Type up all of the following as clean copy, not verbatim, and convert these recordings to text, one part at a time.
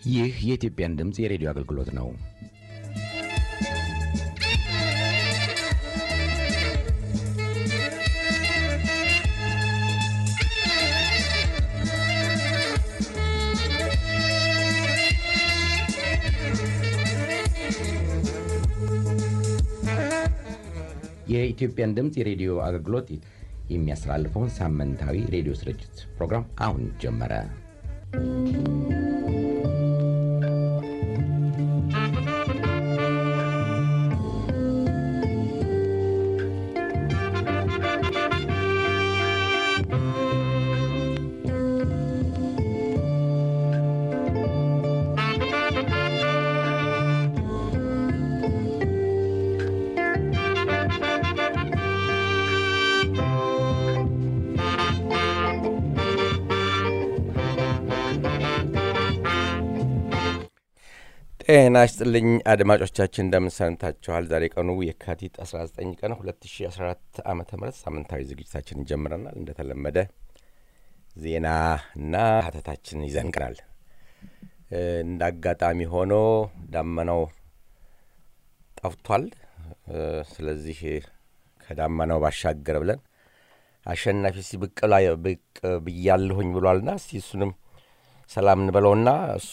ይህ የኢትዮጵያን ድምጽ የሬዲዮ አገልግሎት ነው። የኢትዮጵያን ድምጽ የሬዲዮ አገልግሎት የሚያስተላልፈውን ሳምንታዊ ሬዲዮ ስርጭት ፕሮግራም አሁን ጀመረ። ጤና ይስጥልኝ አድማጮቻችን እንደምን ሰንብታችኋል? ዛሬ ቀኑ የካቲት 19 ቀን 2014 ዓመተ ምህረት ሳምንታዊ ዝግጅታችንን ጀምረናል። እንደተለመደ ዜናና ሀተታችንን ይዘን ቀርበናል። እንዳጋጣሚ ሆኖ ዳመናው ጠፍቷል። ስለዚህ ከዳመናው ባሻገር ብለን አሸናፊ ሲብቅ ብያለሁኝ ብሏልና እስቲ እሱንም ሰላም እንበለውና እሱ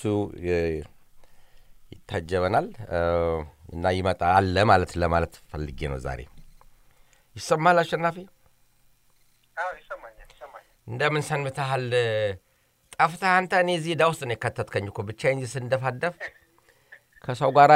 ይታጀበናል እና ይመጣል ለማለት ፈልጌ ነው። ዛሬ ይሰማል አሸናፊ? አዎ ይሰማኛል። እንደምን ሰንብተሃል? ጠፍተህ አንተ እኔ እዚህ ዕዳ ውስጥ ነው የከተትከኝ እኮ ብቻዬን ስንደፋደፍ ከሰው ጋር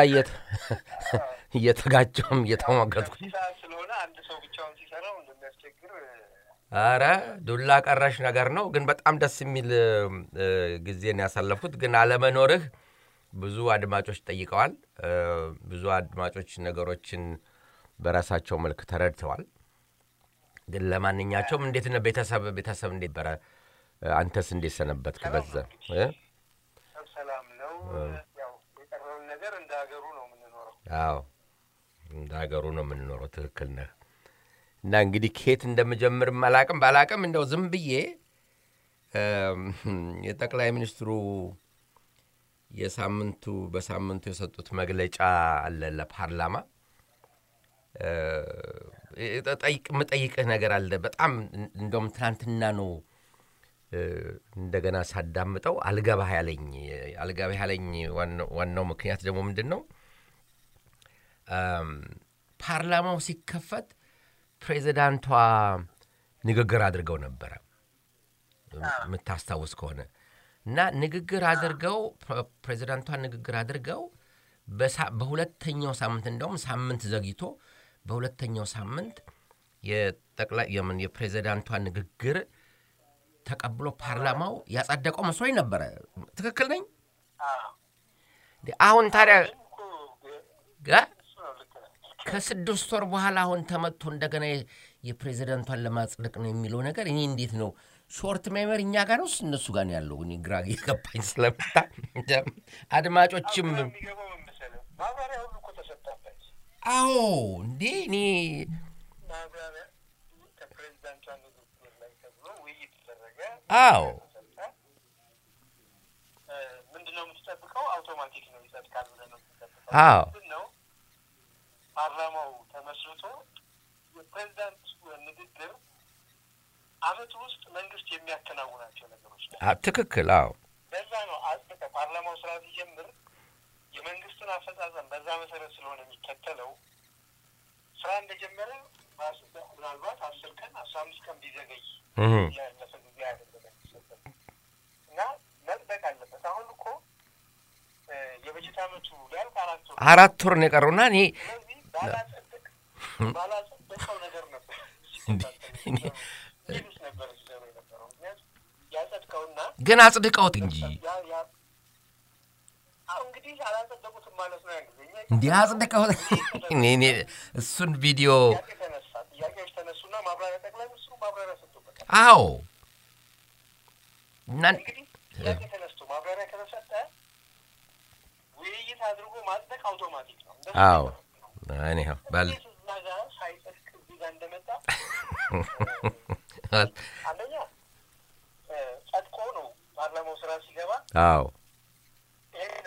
እየተጋጨሁም እየተሟገጥኩ ስለሆነ አንድ ሰው ብቻውን ሲሰራው እንደሚያስቸግር ኧረ ዱላ ቀረሽ ነገር ነው። ግን በጣም ደስ የሚል ጊዜ ነው ያሳለፍኩት። ግን አለመኖርህ ብዙ አድማጮች ጠይቀዋል። ብዙ አድማጮች ነገሮችን በራሳቸው መልክ ተረድተዋል። ግን ለማንኛቸውም እንዴት ነው ቤተሰብ እንዴት በረ አንተስ እንዴት ሰነበትክ? በዛ ሰላም ነው። ያው የቀረውን ነገር እንደ ሀገሩ ነው የምንኖረው። አዎ እንደ ሀገሩ ነው የምንኖረው። ትክክል ነህ። እና እንግዲህ ከየት እንደምጀምር ባላቅም እንደው ዝም ብዬ የጠቅላይ ሚኒስትሩ በሳምንቱ የሰጡት መግለጫ አለ ለፓርላማ። የምጠይቅህ ነገር አለ። በጣም እንደውም ትናንትና ነው እንደገና ሳዳምጠው አልገባህ ያለኝ ዋናው ምክንያት ደግሞ ምንድን ነው? ፓርላማው ሲከፈት ፕሬዚዳንቷ ንግግር አድርገው ነበረ የምታስታውስ ከሆነ እና ፕሬዚዳንቷ ንግግር አድርገው በሁለተኛው ሳምንት እንደውም ሳምንት ዘግይቶ በሁለተኛው ሳምንት የፕሬዚዳንቷ ንግግር ተቀብሎ ፓርላማው ያጸደቀው መስሎኝ ነበረ። ትክክል ነኝ? አሁን ታዲያ ከ6 ወር በኋላ አሁን ተመጥቶ እንደገና የፕሬዚዳንቷን ለማጽደቅ ነው የሚለው ነገር እኔ እንዴት ነው? ሾርት ሜሞሪ እኛ ጋር ነው እነሱ ጋር ነው ያለው? እኔ ግራ እየገባኝ ስለመጣ አድማጮችም ማብራሪያ ሁሉ እኮ ተሰጣበት። አዎ እንዴ እኔ ማብራሪያ ከፕሬዚዳንቷ ንግግር ላይ ተብሎ ውይይት ተደረገ። አዎ ምንድነው የምትጠብቀው? አውቶማቲክ ነው ይጸድቃል ብለህ ነው የምትጠብቀው? አዎ ምንድነው ፓርላማው ተመስርቶ የፕሬዚዳንት ንግግር አመት ውስጥ መንግስት የሚያከናውናቸው ነገሮች ናቸው። ትክክል። አዎ በዛ ነው አጥብቀ ፓርላማው ስራ ሲጀምር የመንግስትን አፈጻጸም በዛ መሰረት ስለሆነ የሚከተለው ስራ እንደጀመረ ምናልባት 10 ቀን 15 ቀን ቢዘገይ ያለፈ ጊዜ አይደለም እና መጽደቅ አለበት። አሁን እኮ የበጀት አመቱ ሊያልቅ 4 ወር ነው የቀረውና እኔ ባላጸደቀው ነገር ነበር ግን አጽድቀውት እንጂ እንግዲህ አላጸደቁትም ማለት ነው። እንዴ አጽድቀውት እኔ እሱን ቪዲዮ ጥያቄዎች ተነሱና ማብራሪያ ጠቅላይ ሚኒስትሩ ማብራሪያ ሰጡበት። አዎ እና እንግዲህ ጥያቄ ተነስቶ ማብራሪያ ከተሰጠ ውይይት አድርጎ ማጽደቅ አውቶማቲክ ነው። አዎ እኔ ባል ሳይጸድቅ እዚህ ጋር እንደመጣ አንደኛ ጸድቆ ነው ፓርላማው ስራ ሲገባ አዎ ይሄ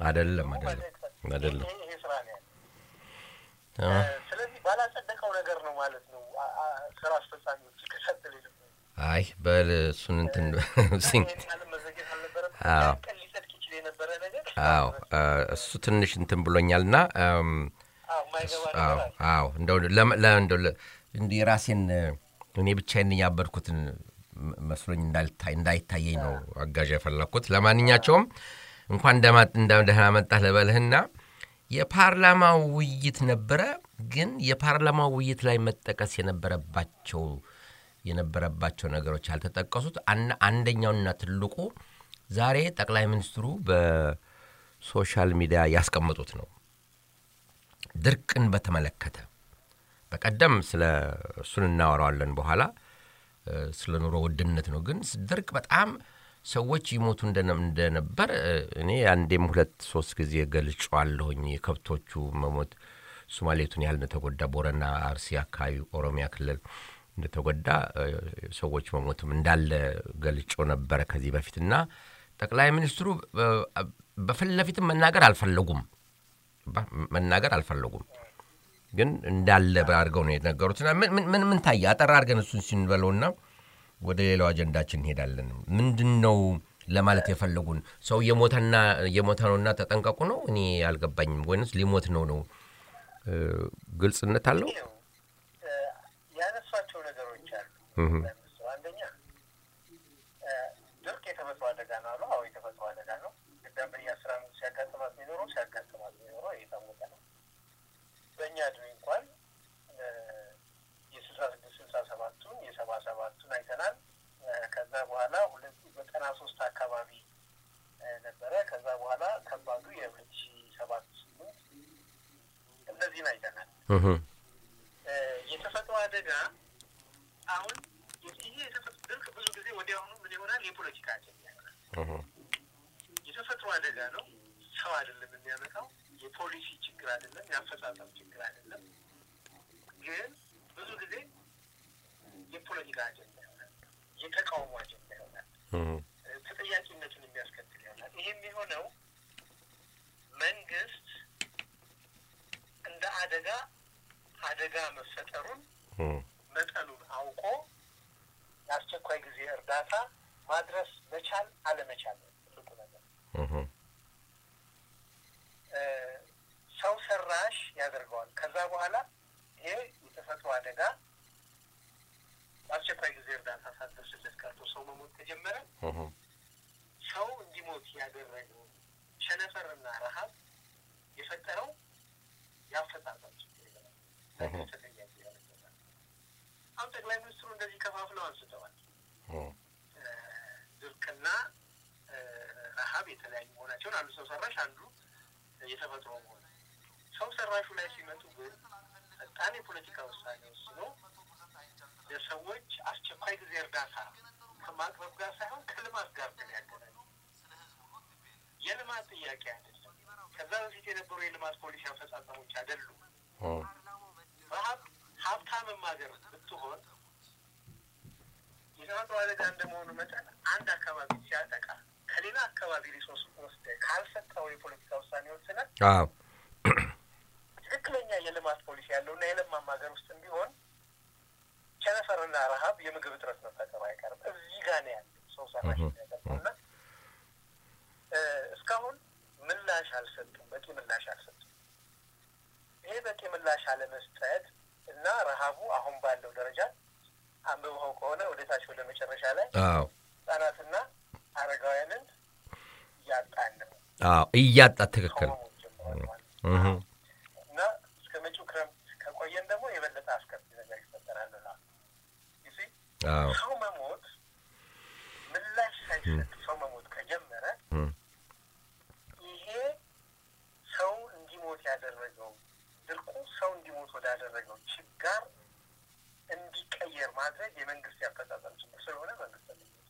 አይደለም ይሄ ስራ ነው ያለው። ስለዚህ ባላጸደቀው ነገር ነው ማለት ነው ስራ አስፈጻሚዎች ይከታተሉ ይሉ። አይ በል እሱን እንትን እሱ ትንሽ እንትን ብሎኛልና እንደው የራሴን እኔ ብቻዬን ያበርኩትን መስሎኝ እንዳይታየኝ ነው አጋዥ የፈለኩት። ለማንኛቸውም እንኳን እንደደህና መጣህ ለበልህና የፓርላማው ውይይት ነበረ። ግን የፓርላማው ውይይት ላይ መጠቀስ የነበረባቸው ነገሮች ያልተጠቀሱት አንደኛውና ትልቁ ዛሬ ጠቅላይ ሚኒስትሩ በሶሻል ሚዲያ ያስቀመጡት ነው። ድርቅን በተመለከተ በቀደም ስለ እሱን እናወራለን በኋላ ስለ ኑሮ ውድነት ነው። ግን ድርቅ በጣም ሰዎች ይሞቱ እንደነበር እኔ አንዴም 2-3 ጊዜ ገልጫለሁኝ። የከብቶቹ መሞት ሶማሌቱን ያህል እንደተጎዳ ቦረና፣ አርሲ አካባቢ፣ ኦሮሚያ ክልል እንደተጎዳ ሰዎች መሞትም እንዳለ ገልጫው ነበር ከዚህ በፊትና ጠቅላይ ሚኒስትሩ በፊትለፊት መናገር አልፈለጉም። ግን እንዳለ አድርገው ነው የተናገሩትና ምን ታየ? አጠር አድርገን እሱን ሲንበለውና ወደ ሌላው አጀንዳችን እንሄዳለን። ምንድነው ለማለት የፈለጉን? ሰው የሞተ ነውና ተጠንቀቁ ነው? እኔ አልገባኝም። ወይንስ ሊሞት ነው? ግልጽነት አለው? ያነሷቸው ነገሮች አሉ። አንደኛ ድርቅ የተፈጥሮ አደጋ ነው አሉ። አዎ የተፈጥሮ አደጋ ነው። ግዳም በየአስራ አመቱ ሲያጋጥማት የሚኖረው የታወቀ ነው። በእኛ እድሜ እንኳን የ66-67ቱን የ77ቱን አይተናል። ከዛ በኋላ 93 አካባቢ ነበረ። ከዛ በኋላ ከባዱ የ2007 እነዚህን አይተናል። የተፈጥሮ አደጋ አሁን ይሄ የተፈጥሮ ድርቅ ብዙ ጊዜ ወዲያውኑ ምን ይሆናል? የፖለቲካ አጀንዳ ይሆናል። የተፈጥሮ አደጋ ነው፣ ሰው አይደለም የሚያመጣው። የፖሊሲ ችግር አይደለም፣ የአፈጻጸም ችግር አይደለም። ግን ብዙ ጊዜ የፖለቲካ አጀንዳ ይሆናል፣ የተቃውሞ አጀንዳ ይሆናል፣ ተጠያቂነትን የሚያስከትል ይሆናል። ይሄ የሚሆነው መንግስት እንደ አደጋ መፈጠሩን መጠኑን አውቆ የአስቸኳይ ጊዜ እርዳታ ማድረስ መቻል አለመቻል ነው ትልቁ ነገር። ሰው ሰራሽ ያደርገዋል። ከዛ በኋላ ይሄ የተፈጥሮ አደጋ አስቸኳይ ጊዜ እርዳታ ሳትደርስለት ቀርቶ ሰው መሞት ከጀመረ ሰው እንዲሞት ያደረገው ቸነፈርና ረሃብ የፈጠረው ያፈጣጣል ችግር ይሆናል። አሁን ጠቅላይ ሚኒስትሩ እንደዚህ ከፋፍለው አንስተዋል። ድርቅና ረሃብ የተለያዩ መሆናቸውን፣ አንዱ ሰው ሰራሽ አንዱ የተፈጥሮ መሆን። ሰው ሰራሹ ላይ ሲመጡ ግን ፈጣን የፖለቲካ ውሳኔ ወስኖ ለሰዎች አስቸኳይ ጊዜ እርዳታ ከማቅረብ ጋር ሳይሆን ከልማት ጋር ነው ያገናኘው። የልማት ጥያቄ አይደለም። ከዛ በፊት የነበሩ የልማት ፖሊሲ አፈጻጸሞች አይደሉም። ሀብታምም ሀገር ብትሆን የተፈጥሮ አደጋ እንደመሆኑ መጠን አንድ አካባቢ ሲያጠቃ ከሌላ አካባቢ ሪሶርስ ወስደህ ካልሰጠው የፖለቲካ ውሳኔ ወስነህ ትክክለኛ የልማት ፖሊሲ ያለውና የለማም ሀገር ውስጥ ቢሆን ቸነፈርና ረሃብ የምግብ እጥረት መፈጠሩ አይቀርም። እዚህ ጋር ነው ያለው ሰው ሰራሽ ያደረገውና እስካሁን ምላሽ አልሰጡም፣ በቂ ምላሽ አልሰጡም። ይሄ በቂ ምላሽ አለመስጠት እና ረሃቡ አሁን ባለው ደረጃ አንብበው ከሆነ ወደታች ወደ መጨረሻ ላይ ህጻናትና አረጋውያንን እያጣን ነው። እያጣ ትክክል እና እስከ መጪው ክረምት ከቆየን ደግሞ የበለጠ አስከፊ ነገር ይፈጠራል። ሰው መሞት ምላሽ ሳይሰጥ ሰው መሞት ከጀመረ ይሄ ሰው እንዲሞት ያደረገው ድርቁ ሰው እንዲሞት ወዳደረገው ችግር እንዲቀየር ማድረግ የመንግስት ያፈጻጸም ችግር ስለሆነ መንግስት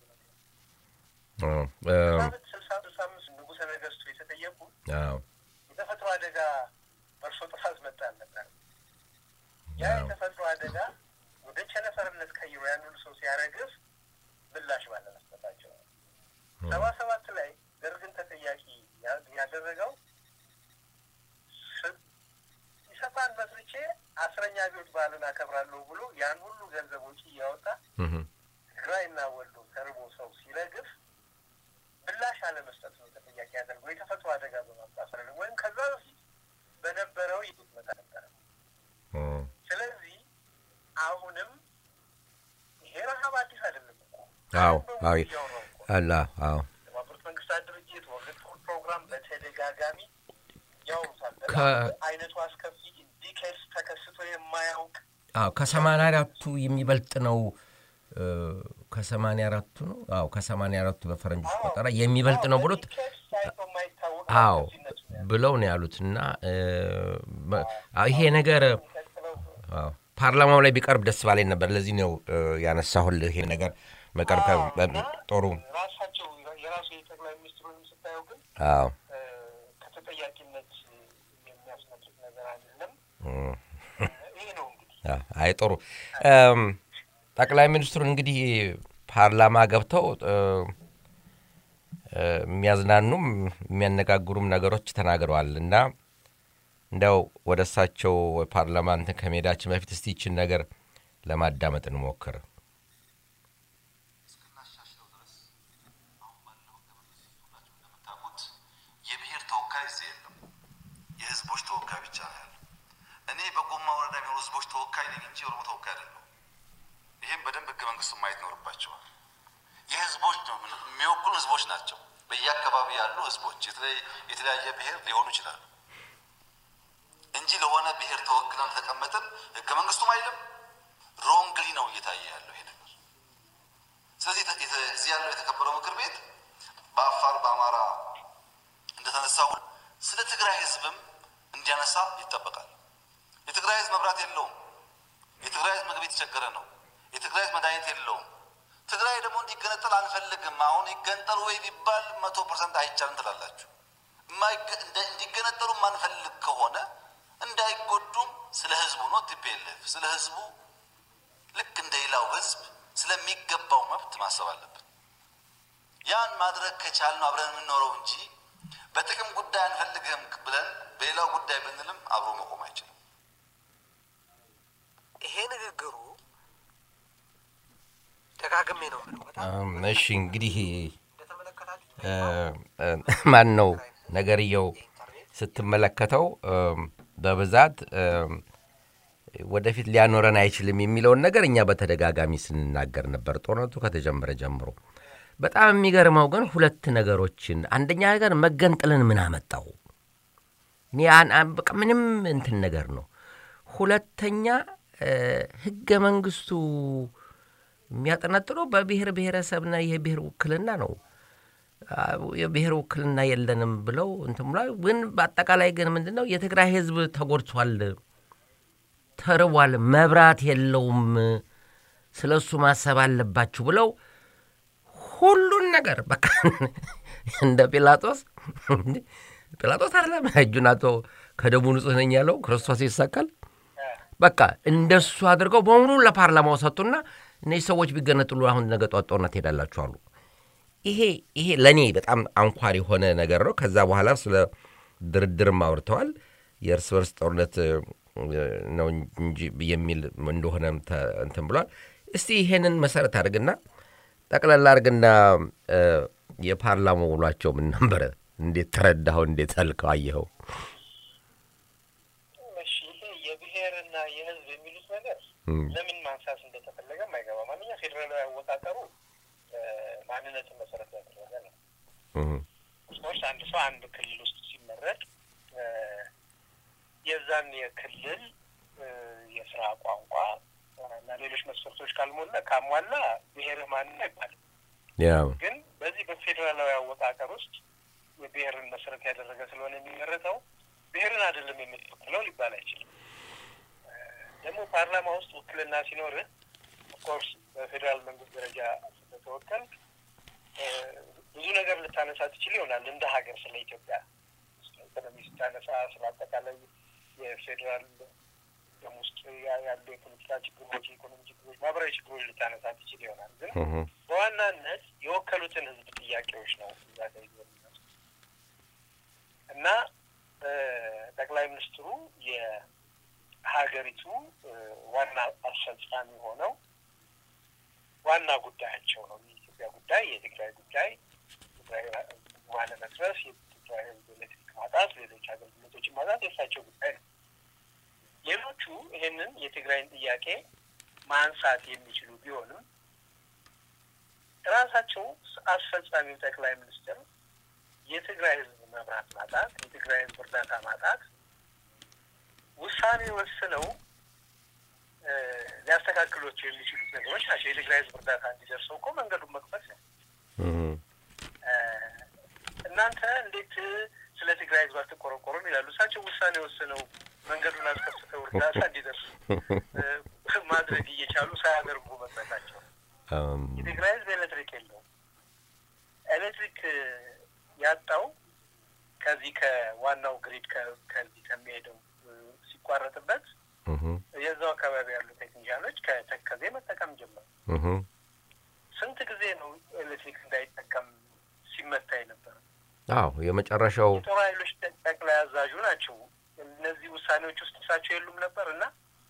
በ65 ንጉሠ ነገሥቱ የተጠየቁ የተፈጥሮ አደጋ በእርሶ ጥፋት መጣ ነበር። ያ የተፈጥሮ አደጋ ወደ ቸነፈርነት ቀይሮ ያን ሁሉ ሰው ሲያረግፍ ምላሽ ባለመስጠታቸው 77 ላይ ደርግን ተጠያቂ ያደረገው በዓልን አከብራለሁ ብሎ ያን ሁሉ ገንዘብ ወጪ ያወጣ ትግራይና ወሎ ተርቦ ሰው ሲረግፍ ምላሽ አለመስጠት ነው ተጠያቂ ያደርገው የተፈጥሮ አደጋ በማምጣት ነው ወይም ከዛ በፊት በነበረው ይጡት መጣነበረ ስለዚህ አሁንም ይሄ ረሃብ አዲስ አይደለም እኮ አላ የተባበሩት መንግስታት ድርጅት ወርልድ ፉድ ፕሮግራም በተደጋጋሚ አይነቱ አስከፊ ዲኬስ ተከስቶ የማያውቅ ከ84ቱ የሚበልጥ ነው ከ84ቱ ነው ከ84ቱ በፈረንጆች ቆጠራ የሚበልጥ ነው ብሎት ብለው ነው ያሉትና ይሄ ነገር ፓርላማው ላይ ቢቀርብ ደስ ባለኝ ነበር ለዚህ ነው ያነሳሁልህ ይሄ ነገር መቀርብ ጦሩ ራሳቸው የራሱ የጠቅላይ ሚኒስትሩንም ስታየው ግን ከተጠያቂነት የሚያስመልጥ ነገር አይደለም ይሄ ነው እንግዲህ አይ ጦሩ ጠቅላይ ሚኒስትሩ እንግዲህ ፓርላማ ገብተው የሚያዝናኑም የሚያነጋግሩም ነገሮች ተናግረዋልና እንደው ወደሳቸው ፓርላማን ከመሄዳችን በፊት እስቲ ይችን ነገር ለማዳመጥ እንሞክር የብሔር ተወካይ የለም የህዝቦች ተወካይ ብቻ ነው እኔ በጎማ ወረዳ የሚኖሩ ህዝቦች ተወካይ ነኝ እንጂ ኦሮሞ ተወካይ አይደለም ይሄን በደንብ ህገ መንግስቱ ማየት ይኖርባቸዋል የህዝቦች ነው የሚወክሉ ህዝቦች ናቸው በየአካባቢ ያሉ ህዝቦች የተለያየ ብሔር ሊሆኑ ይችላሉ እንጂ ለሆነ ብሔር ተወክለን ተቀመጠን ህገ መንግስቱም አይልም ሮንግሊ ነው እየታየ ያለው ይሄ ነገር ስለዚህ እዚህ ያለው የተከበረው ምክር ቤት በአፋር በአማራ እንደተነሳው ስለ ትግራይ ህዝብም እንዲያነሳ ይተበቃል የትግራይ ህዝብ መብራት የለውም የትግራይ ህዝብ ምግብ የተቸገረ ነው የትግራይ ህዝብ መድኃኒት የለውም ትግራይ ደግሞ እንዲገነጠል አንፈልግም አሁን ይገንጠሉ ወይ ቢባል 100% አይቻልም ትላላችሁ እንዲገነጠሉ ማንፈልግ ከሆነ እንዳይጎዱም ስለ ህዝቡ ነው ቲፒኤልኤፍ ስለ ህዝቡ ልክ እንደሌላው ህዝብ ስለሚገባው መብት ማሰብ አለብን ያን ማድረግ ከቻልን አብረን እንኖረው እንጂ በጥቅም ጉዳይ አንፈልግም ብለን በሌላው ጉዳይ ብንልም አብሮ መቆም አይችልም ይሄ ንግግሩ ተጋግሜ ነው በጣም እሺ እንግዲህ ማን ነው ነገርየው ስትመለከተው በብዛት ወደፊት ሊያኖረን አይችልም የሚለው ነገር እኛ በተደጋጋሚ ስንናገር ነበር ጦርነቱ ከተጀመረ ጀምሮ በጣም የሚገርመው ግን ሁለት ነገሮችን አንደኛ ነገር መገንጠልን ምን አመጣው በቃ ምንም እንትን ነገር ነው ሁለተኛ ህገ መንግስቱ የሚያጠነጥለው በብሔር ብሔረሰብና የብሔር ውክልና ነው የብሔር ውክልና የለንም ብለው እንትምላይ ግን በአጠቃላይ ግን ምንድነው የትግራይ ህዝብ ተጎድቷል ተርቧል መብራት የለውም ስለሱ ማሰብ አለባችሁ ብለው ሁሉን ነገር በቃ እንደ ጲላጦስ አይደለም እጁናቶ ከደሙ ንጹህ ነኝ ያለው ክርስቶስ ይሰቀል በቃ እንደሱ አድርገው በሙሉ ለፓርላማው ሰጡና እነዚህ ሰዎች ቢገነጥሉ አሁን ነገ ጧጧነት ሄዳላችሁ አሉ ይሄ ለኔ በጣም አንኳር የሆነ ነገር ነው ከዛ በኋላ ስለ ድርድርም አውርተዋል የእርስ በርስ ጦርነት ነው እንጂ የሚል እንደሆነ እንትን ብሏል እስቲ ይሄንን መሰረት አድርግና ጠቅላላ አድርግና የፓርላማው ውሏቸው ምን ነበር እንዴት ተረዳው እንዴት አልከው አየኸው እሺ ይሄ የብሔርና የህዝብ የሚሉት ነገር ለምን ማንሳት እንደተፈለገ ማይገባ ማንኛ ፌደራላዊ አወቃቀሩ ማንነትን መሰረት ያደረገ ነው ስፖርት አንድ ሰው አንድ ክልል ውስጥ ሲመረጥ የዛን የክልል የስራ ቋንቋ እና ሌሎች መስፈርቶች ካሟላ ብሔርህ ማንነት አይባልም ግን በዚህ በፌደራላዊ አወቃቀር ውስጥ የብሔርን መሰረት ያደረገ ስለሆነ የሚመረጠው ብሔርን አይደለም የሚወክለው ሊባል አይችልም ደግሞ ፓርላማ ውስጥ ውክልና ሲኖር ኦፍኮርስ በፌደራል መንግስት ደረጃ ስለተወከል ብዙ ነገር ልታነሳ ትችል ይሆናል እንደ ሀገር ስለ ኢትዮጵያ ኢኮኖሚ ስታነሳ ስለ አጠቃላይ የፌደራል ውስጥ ያሉ የፖለቲካ ችግሮች የኢኮኖሚ ችግሮች ማህበራዊ ችግሮች ልታነሳ ትችል ይሆናል ግን በዋናነት የወከሉትን ህዝብ ጥያቄዎች ነው እዛ ላይ እና ጠቅላይ ሚኒስትሩ የሀገር የሀገሪቱ ዋና አስፈጻሚ ሆነው ዋና ጉዳያቸው ነው። የኢትዮጵያ ጉዳይ፣ የትግራይ ጉዳይ፣ ትግራይ ማለመስረስ፣ የትግራይ ኤሌክትሪክ ማጣት፣ ሌሎች አገልግሎቶችን ማጣት የእሳቸው ጉዳይ ነው። ሌሎቹ ይህንን የትግራይን ጥያቄ ማንሳት የሚችሉ ቢሆንም ራሳቸው አስፈጻሚው ጠቅላይ ሚኒስትር የትግራይ ህዝብ መብራት ማጣት፣ የትግራይ ህዝብ እርዳታ ማጣት ውሳኔ ወስነው ሊያስተካክሏቸው የሚችሉት ነገሮች ናቸው። የትግራይ ህዝብ እርዳታ እንዲደርሰው እኮ መንገዱን መክፈት ነው። እናንተ እንዴት ስለ ትግራይ ህዝብ አትቆረቆሩም ይላሉ። እሳቸው ውሳኔ ወስነው መንገዱን አስከፍተው እርዳታ እንዲደርሱ ማድረግ እየቻሉ ሳያደርጉ መቅረታቸው። የትግራይ ህዝብ ኤሌክትሪክ የለውም። ኤሌክትሪክ ያጣው ከዚህ ከዋናው ግሪድ ከዚህ ከሚሄደው ሲቋረጥበት የዛው አካባቢ ያሉ ቴክኒሻኖች ከተከዜ መጠቀም ጀመሩ። ስንት ጊዜ ነው ኤሌክትሪክ እንዳይጠቀም ሲመታ የነበረው? የመጨረሻው የጦር ኃይሎች ጠቅላይ አዛዡ ናቸው። እነዚህ ውሳኔዎች ውስጥ እሳቸው የሉም ነበር እና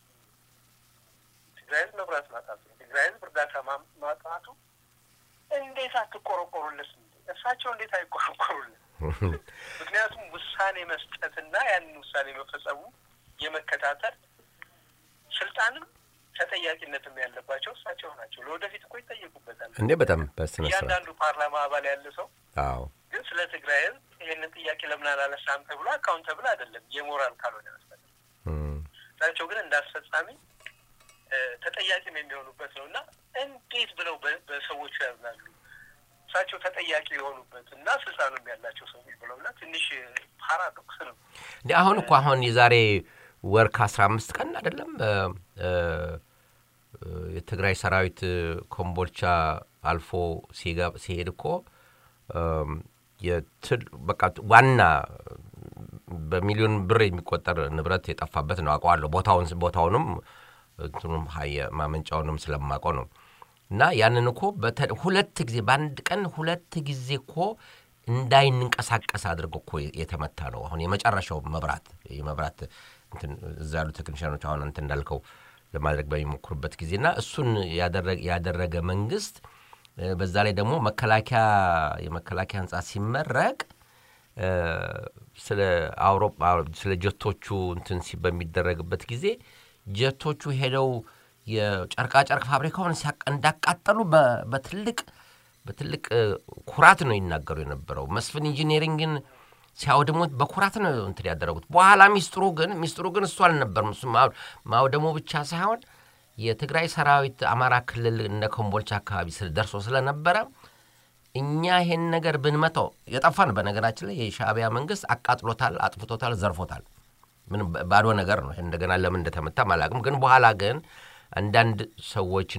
ትግራይ ህዝብ መብራት ማጣቱ፣ ትግራይ ህዝብ እርዳታ ማጣቱ እንዴት አትቆረቆሩለት? እሳቸው እንዴት አይቆረቆሩለት? ምክንያቱም ውሳኔ መስጠትና ያንን ውሳኔ መፈጸሙ የመከታተል ስልጣንም ተጠያቂነትም ያለባቸው እሳቸው ናቸው። ለወደፊት እኮ ይጠየቁበታል እንዴ በጣም በስነ ስርዓት እያንዳንዱ ፓርላማ አባል ያለ ሰው። ግን ስለ ትግራይ ህዝብ ይህንን ጥያቄ ለምን አላነሳም ተብሎ አካውንተብል አይደለም፣ የሞራል ካልሆነ መስጠት። እሳቸው ግን እንዳስፈጻሚ ተጠያቂም የሚሆኑበት ነው እና እንዴት ብለው በሰዎቹ ያዝናሉ? እሳቸው ተጠያቂ የሆኑበት እና ስልጣኑም ያላቸው ሰዎች ብለውና ትንሽ ፓራዶክስ ነው። አሁን የዛሬ ወር ከ15 ቀን አይደለም የትግራይ ሰራዊት ኮምቦልቻ አልፎ ሲሄድ እኮ በቃ ዋና በሚሊዮን ብር የሚቆጠር ንብረት የጠፋበት ነው። አውቀዋለሁ ቦታውንም እንትኑም ማመንጫውንም ስለማውቀው ነው። እና ያንን እኮ ሁለት ጊዜ በአንድ ቀን ሁለት ጊዜ እኮ እንዳይንቀሳቀስ አድርጎ እኮ የተመታ ነው። አሁን የመጨረሻው የመብራት እንትን እዛ ያሉ ቴክኒሻኖች አሁን አንተ እንዳልከው ለማድረግ በሚሞክሩበት ጊዜና እሱን ያደረገ መንግስት በዛ ላይ ደግሞ የመከላከያ ህንጻ ሲመረቅ ስለ አውሮፓ ስለ ጀቶቹ እንትን በሚደረግበት ጊዜ ጀቶቹ ሄደው የጨርቃጨርቅ ፋብሪካውን እንዳቃጠሉ በትልቅ ኩራት ነው ይናገሩ የነበረው። መስፍን ኢንጂነሪንግን ሲያወድሙት በኩራት ነው እንትን ያደረጉት። በኋላ ሚስጥሩ ግን እሱ አልነበረም። እሱ ማውደሙ ብቻ ሳይሆን የትግራይ ሰራዊት አማራ ክልል እነ ኮምቦልቻ አካባቢ ደርሶ ስለነበረ እኛ ይሄን ነገር ብንመታው የጠፋን በነገራችን ላይ የሻዕቢያ መንግስት አቃጥሎታል፣ አጥፍቶታል፣ ዘርፎታል። ምን ባዶ ነገር ነው። እንደገና ለምን እንደተመታ ማላቅም። ግን በኋላ ግን አንዳንድ ሰዎች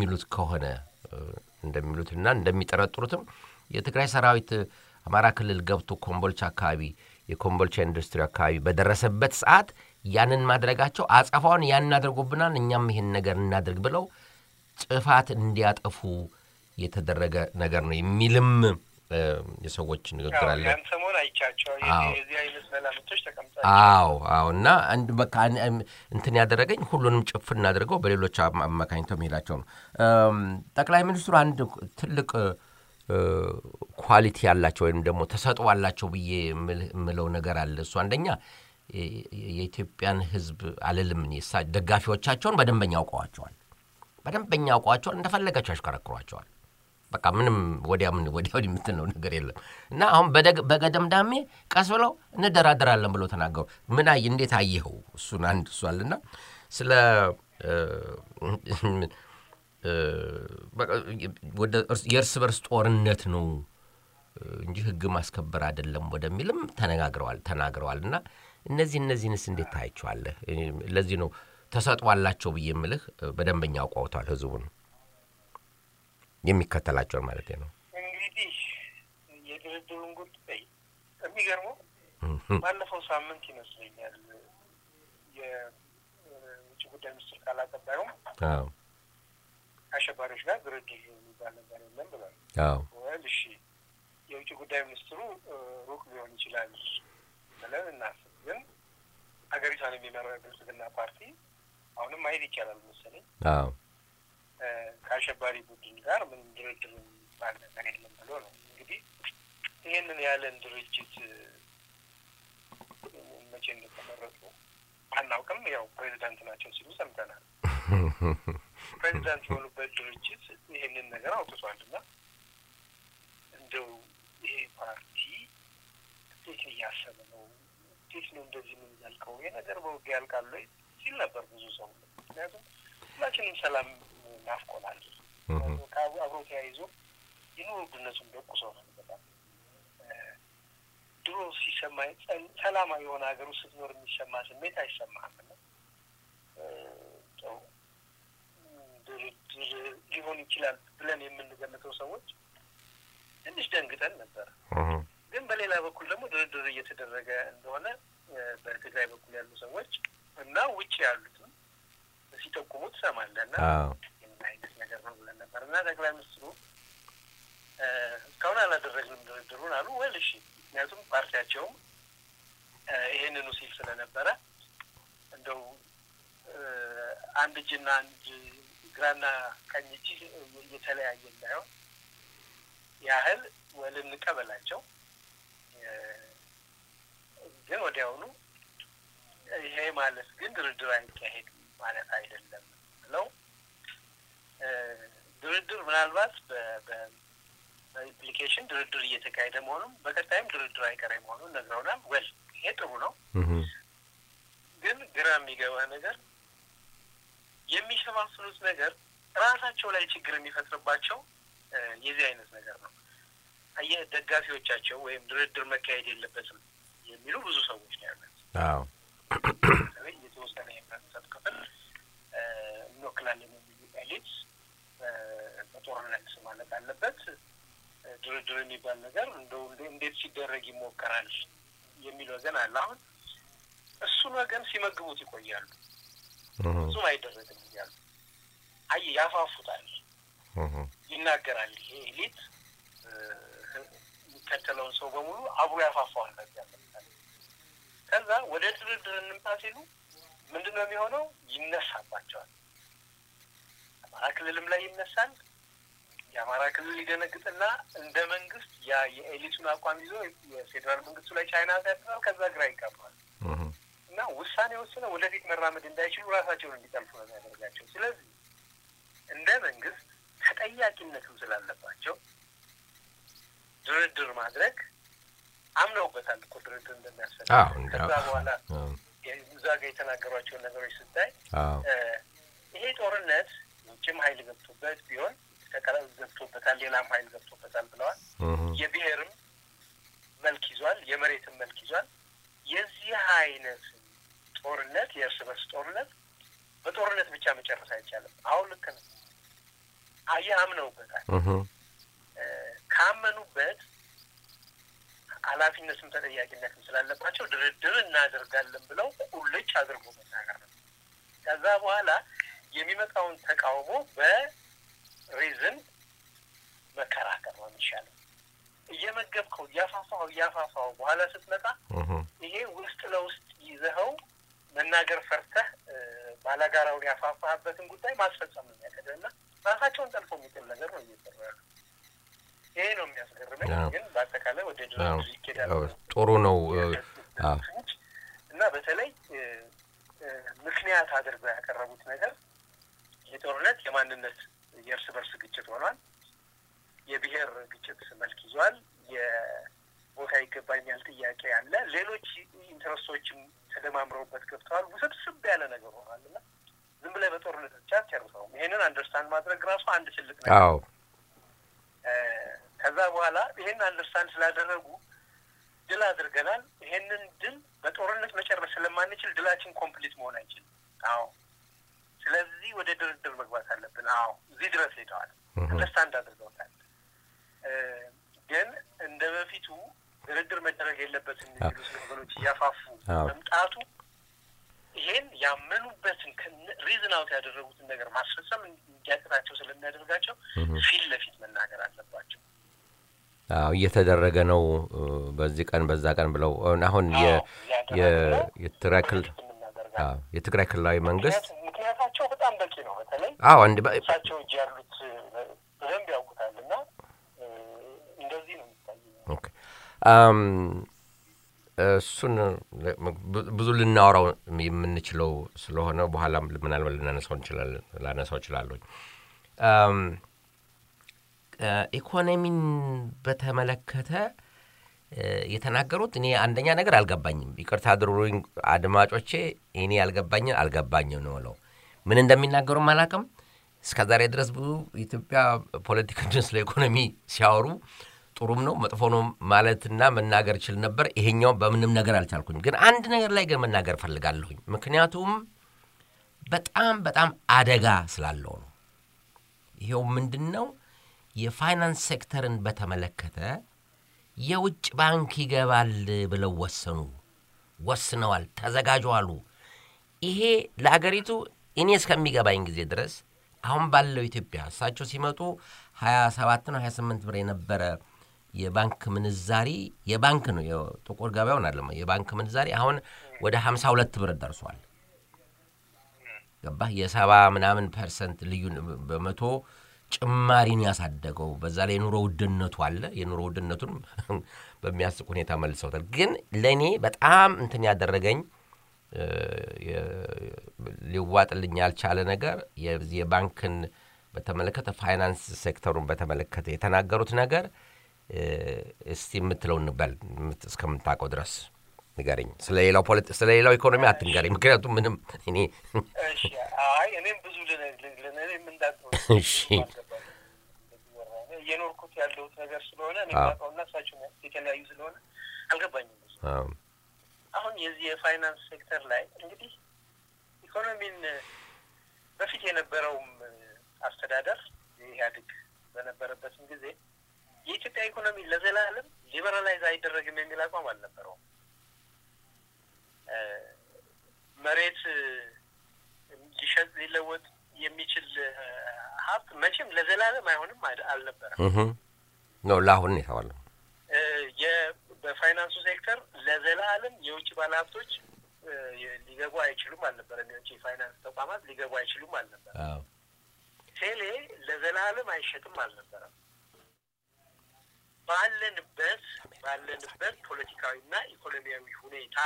እንደሚሉትና እንደሚጠረጥሩትም የትግራይ ሰራዊት አማራ ክልል ገብቶ ኮምቦልቻ አካባቢ የኮምቦልቻ ኢንዱስትሪ አካባቢ በደረሰበት ሰዓት ያንን ማድረጋቸው አጸፋውን ያን አድርጎብናል፣ እኛም ይሄን ነገር እናድርግ ብለው ጥፋት እንዲያጠፉ የተደረገ ነገር ነው የሚልም የሰዎች ንግግር አለ። ያን ሰሞን አይቻቸው የዚህ አይነት መላምቶች ተቀምጠዋል። እና አንድ በቃ እንትን ያደረገኝ ሁሉንም ጭፍን አድርገው በሌሎች አማካኝተው መሄዳቸው ነው። ጠቅላይ ሚኒስትሩ አንድ ትልቅ ኳሊቲ ያላቸው ወይም ደግሞ ተሰጥኦ ያላቸው ብዬ ምለው ነገር አለ። እሱ አንደኛ የኢትዮጵያን ህዝብ አለልም ደጋፊዎቻቸውን በደንበኛ ያውቀዋቸዋል። እንደፈለጋቸው ያሽከረክሯቸዋል። በቃ ምንም ወዲያው የምትለው ነገር የለም። እና አሁን በገደምዳሜ ቀስ ብለው እንደራደራለን ብለው ተናገሩ። እንዴት አየኸው? እሱን አንድ እሷልና ስለ የእርስ በርስ ጦርነት ነው እንጂ ህግ ማስከበር አይደለም ወደሚልም ተናግረዋልና እነዚህንስ እንዴት ታያቸዋለህ? ለዚህ ነው ተሰጥዋላቸው ብዬ የምልህ በደንበኛ አውቀውታል ህዝቡን የሚከተላቸው ማለት ነው። እንግዲህ የድርድሩን ጉዳይ የሚገርመው ባለፈው ሳምንት ይመስለኛል የውጭ ጉዳይ ሚኒስትር ቃል አቀባዩም አሸባሪዎች ጋር ድርድር የሚባል ነገር የለም ብሏል። እሺ የውጭ ጉዳይ ሚኒስትሩ ሩቅ ሊሆን ይችላል ብለን እናስብ። ግን ሀገሪቷን የሚመራው የብልጽግና ፓርቲ አሁንም ማየት ይቻላል መሰለኝ አዎ ከአሸባሪ ቡድን ጋር ምንም ድርድር ባለ ነገር የለም ብሎ ነው እንግዲህ ይሄንን ያለን ድርጅት መቼ እንደተመረጡ አናውቅም ያው ፕሬዝዳንት ናቸው ሲሉ ሰምተናል ፕሬዝዳንት የሆኑበት ድርጅት ይሄንን ነገር አውጥቷልና እንደው ይሄ ፓርቲ እንዴት እያሰበ ነው እንዴት ነው እንደዚህ ምን ያልከው ይሄ ነገር በውጊያ ያልቃል ወይ ሲል ነበር ብዙ ሰው ምክንያቱም ሁላችንም ሰላም ናፍቆናል አብሮ ተያይዞ የኑሮ ውድነቱን ደቁሰው ነው በጣም ድሮ ሲሰማኝ ሰላማዊ የሆነ ሀገር ውስጥ ስትኖር የሚሰማ ስሜት አይሰማህም እና ድርድር ሊሆን ይችላል ብለን የምንገምተው ሰዎች ትንሽ ደንግጠን ነበር ግን በሌላ በኩል ደግሞ ድርድር እየተደረገ እንደሆነ በትግራይ በኩል ያሉ ሰዎች እና ውጭ ያሉትም ሲጠቁሙ ትሰማለህና ምን አይነት ነገር ነው ብለን ነበር እና ጠቅላይ ሚኒስትሩ እስካሁን አላደረግንም ድርድሩን አሉ ወልሽ ምክንያቱም ፓርቲያቸው ይሄንኑ ሲል ስለነበረ እንደው አንድ እጅና አንድ ግራና ቀኝ እጅ የተለያየ እንዳይሆን ያህል ወልን ቀበላቸው ግን ወዲያውኑ ይሄ ማለት ግን ድርድር አይካሄድ ማለት አይደለም ነው ድርድር ምናልባት በኢምፕሊኬሽን ድርድር እየተካሄደ መሆኑን በቀጣይም ድርድር አይቀሬ መሆኑን ነግረውናል ወል ይሄ ጥሩ ነው ግን ግራ የሚገባ ነገር የሚሸፋፍኑት ነገር ራሳቸው ላይ ችግር የሚፈጥርባቸው የዚህ አይነት ነገር ነው አየህ ደጋፊዎቻቸው ወይም ድርድር መካሄድ የለበትም የሚሉ ብዙ ሰዎች ነው ያሉት አዎ የተወሰነ የህብረተሰብ ክፍል እንወክላለን የሚሉ ኤሊት በጦርነት ማለት አለበት ድርድር የሚባል ነገር እንደው እንዴት ሲደረግ ይሞከራል የሚል ወገን አለ አሁን እሱን ወገን ሲመግቡት ይቆያሉ እሱም አይደረግም ይላሉ አይ ያፋፉታል ይናገራል ይሄ ኤሊት ከተለው ሰው በሙሉ አብሮ ያፋፋዋል ማለት ከዛ ወደ ድርድር እንምጣ ሲሉ ምንድነው የሚሆነው ይነሳባቸዋል አማራ ክልልም ላይ ይነሳል የአማራ ክልል ይደነግጥና እንደ መንግስት ያ የኤሊቱን አቋም ይዞ የፌደራል መንግስቱ ላይ ቻይና ያስተላልፋል ከዛ ግራ ይጋባል እና ውሳኔ ወስነው ወደፊት መራመድ እንዳይችሉ ራሳቸውን እንዲጠልፉ ነው ያደርጋቸው ስለዚህ እንደ መንግስት ተጠያቂነትም ስላለባቸው ድርድር ማድረግ አምነውበታል እኮ ድርድር እንደሚያስፈልግ ከዛ በኋላ እዛ ጋር የተናገሯቸውን ነገሮች ስታይ ይሄ ጦርነት ውጭም ኃይል ገብቶበት ቢሆን ተቀላል ገብቶበታል ሌላም ኃይል ገብቶበታል ብለዋል የብሔርም መልክ ይዟል የመሬትም መልክ ይዟል የዚህ አይነት ጦርነት የእርስ በርስ ጦርነት በጦርነት ብቻ መጨረስ አይቻልም አሁን ልክ ነው አምነውበታል ካመኑበት ኃላፊነትም ተጠያቂነትም ስላለባቸው ድርድር እናደርጋለን ብለው ሁልጭ አድርጎ መናገር ነው ከዛ በኋላ የሚመጣውን ተቃውሞ በሪዝን መከራከር ነው የሚሻለው እየመገብከው ያፋፋው በኋላ ስትመጣ ይሄ ውስጥ ለውስጥ ይዘኸው መናገር ፈርተህ ባላጋራውን ያፋፋህበትን ጉዳይ ማስፈጸም ነው ያቀደና ራሳቸውን ጠልፎ የሚጥል ነገር ነው እየተደረገ ይሄ ነው የሚያስገርመኝ ግን በአጠቃላይ ወደ ድርድር ይኬዳል ጥሩ ነው እና በተለይ ምክንያት አድርገው ያቀረቡት ነገር የጦርነት የማንነት የእርስ በርስ ግጭት ሆኗል የብሔር ግጭት መልክ ይዟል የቦታ ይገባኛል ጥያቄ አለ ሌሎች ኢንተረስቶችም ተደማምረውበት ገብተዋል ውስብስብ ያለ ነገር ሆኗልና ዝም ብለህ በጦርነት ብቻ አትጨርሰውም ይሄንን አንደርስታንድ ማድረግ ራሱ አንድ ትልቅ ነገር አዎ ከዛ በኋላ ይሄን አንደርስታንድ ስላደረጉ ድል አድርገናል ይሄንን ድል በጦርነት መጨረስ ስለማንችል ድላችን ኮምፕሊት መሆን አይችልም አዎ ስለዚህ ወደ ድርድር መግባት አለብን አዎ እዚህ ድረስ ሄደዋል አንደርስታንድ አድርገውታል ግን እንደ በፊቱ ድርድር መደረግ የለበትም የሚሉት ነገሮች ያፋፉ መምጣቱ ይሄን ያመኑበትን ሪዝን አውት ያደረጉትን ነገር ማስፈጸም እንዲያቅታቸው ስለሚያደርጋቸው ፊት ለፊት መናገር አለባቸው እየተደረገ ነው በዚህ ቀን በዛ ቀን ብለው አሁን የትግራይ ክልላዊ መንግስት በተለይ አንድ እሳቸው እጅ ያሉት በደንብ ያውቁታልና እንደዚህ ነው የሚታየው። ኦኬ እሱን ብዙ ልናወራው የምንችለው ስለሆነ በኋላም ምናልባት ላነሳው እችላለሁ። ኢኮኖሚን በተመለከተ የተናገሩት እኔ አንደኛ ነገር አልገባኝም። ይቅርታ አድርጉልኝ አድማጮቼ፣ እኔ አልገባኝም ነው ምን እንደሚናገሩም አላውቅም። እስከዛሬ ድረስ ብዙ ኢትዮጵያ ፖለቲከኞች ስለ ኢኮኖሚ ሲያወሩ ጥሩም ነው መጥፎ ነው ማለትና መናገር ይችል ነበር። ይሄኛው በምንም ነገር አልቻልኩኝ። ግን አንድ ነገር ላይ ግን መናገር ፈልጋለሁኝ። ምክንያቱም በጣም አደጋ ስላለው ነው። ይሄው ምንድነው የፋይናንስ ሴክተርን በተመለከተ የውጭ ባንክ ይገባል ብለው ወስነዋል፣ ተዘጋጁዋሉ። ይሄ ለሀገሪቱ እኔ እስከሚገባኝ ጊዜ ድረስ አሁን ባለው ኢትዮጵያ እሳቸው ሲመጡ 27 ነው 28 ብር የነበረ የባንክ ምንዛሪ የባንክ ነው የጥቁር ገበያውን አይደለም የባንክ ምንዛሪ አሁን ወደ 52 ብር ደርሷል። ገባህ? የ70% ልዩ በመቶ ጭማሪን ያሳደገው። በዛ ላይ ኑሮ ውድነቱ አለ። የኑሮ ውድነቱን በሚያስቅ ሁኔታ መልሰውታል። ግን ለኔ በጣም እንትን ያደረገኝ ሊዋጥልኝ ያልቻለ ነገር የባንክን በተመለከተ ፋይናንስ ሴክተሩን በተመለከተ የተናገሩት ነገር እስቲ የምትለው እንበል እስከምታውቀው ድረስ ንገረኝ። ስለሌላው ኢኮኖሚ አትንገረኝ፣ ምክንያቱም ምንም እኔ እኔም ብዙ ለኔም እንዳትሆን የኖርኩት ያለሁት ነገር ስለሆነ እኔ ማውቀውና እሳቸው የተለያዩ ስለሆነ አልገባኝም። አሁን የዚህ የፋይናንስ ሴክተር ላይ እንግዲህ ኢኮኖሚን በፊት የነበረውም አስተዳደር ኢህአዴግ በነበረበትም ጊዜ የኢትዮጵያ ኢኮኖሚ ለዘላለም ሊበራላይዝ አይደረግም የሚል አቋም አልነበረውም። መሬት ሊሸጥ ሊለወጥ የሚችል ሀብት መቼም ለዘላለም አይሆንም አልነበረም ነው ለአሁን የተባለው። በፋይናንሱ ሴክተር ለዘላለም የውጭ ባለሀብቶች ሊገቡ አይችሉም አልነበረም። የውጭ ፋይናንስ ተቋማት ሊገቡ አይችሉም አልነበረም። ቴሌ ለዘላለም አይሸጥም አልነበረም። ባለንበት ፖለቲካዊና ኢኮኖሚያዊ ሁኔታ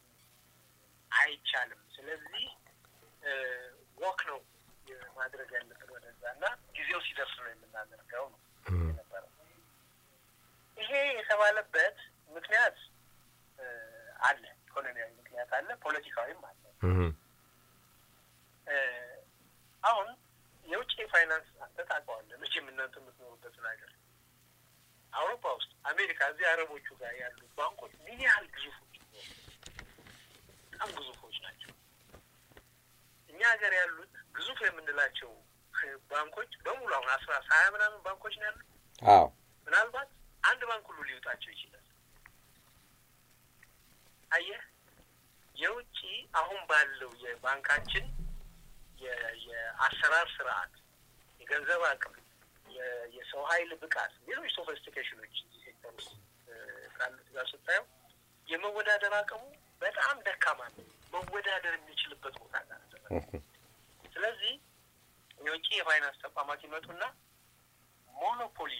አይቻልም። ስለዚህ ወክ ነው ማድረግ ያለብን ወደዛና ጊዜው ሲደርስ ነው የምናደርገው ነው የነበረው። ይሄ የተባለበት ምክንያት አለ፣ ኢኮኖሚያዊ ምክንያት አለ፣ ፖለቲካዊም አለ። አሁን የውጭ ፋይናንስ አስተጣጣዋለ መቼም እናንተ የምትኖሩበት ነገር አውሮፓ ውስጥ አሜሪካ እዚህ አረቦቹ ጋር ያሉ ባንኮች ምን ያህል ግዙፎች በጣም ግዙፎች ናቸው። እኛ ሀገር ያሉት ግዙፍ የምንላቸው ባንኮች በሙሉ አሁን 20 ምናምን ባንኮች ነው ያሉት። ምናልባት አንድ ባንክ ሁሉ ሊወጣቸው ይችላል። አየህ የውጭ አሁን ባለው የባንካችን የአሰራር ስርዓት፣ የገንዘብ አቅም፣ የሰው ኃይል ብቃት፣ ሌሎች ሶፊስቲኬሽኖች ሴክተር ውስጥ ካሉት ጋር ስታየው የመወዳደር አቅሙ በጣም ደካማ ነው። መወዳደር የሚችልበት ቦታ ጋር ስለዚህ የውጭ የፋይናንስ ተቋማት ይመጡና ሞኖፖሊ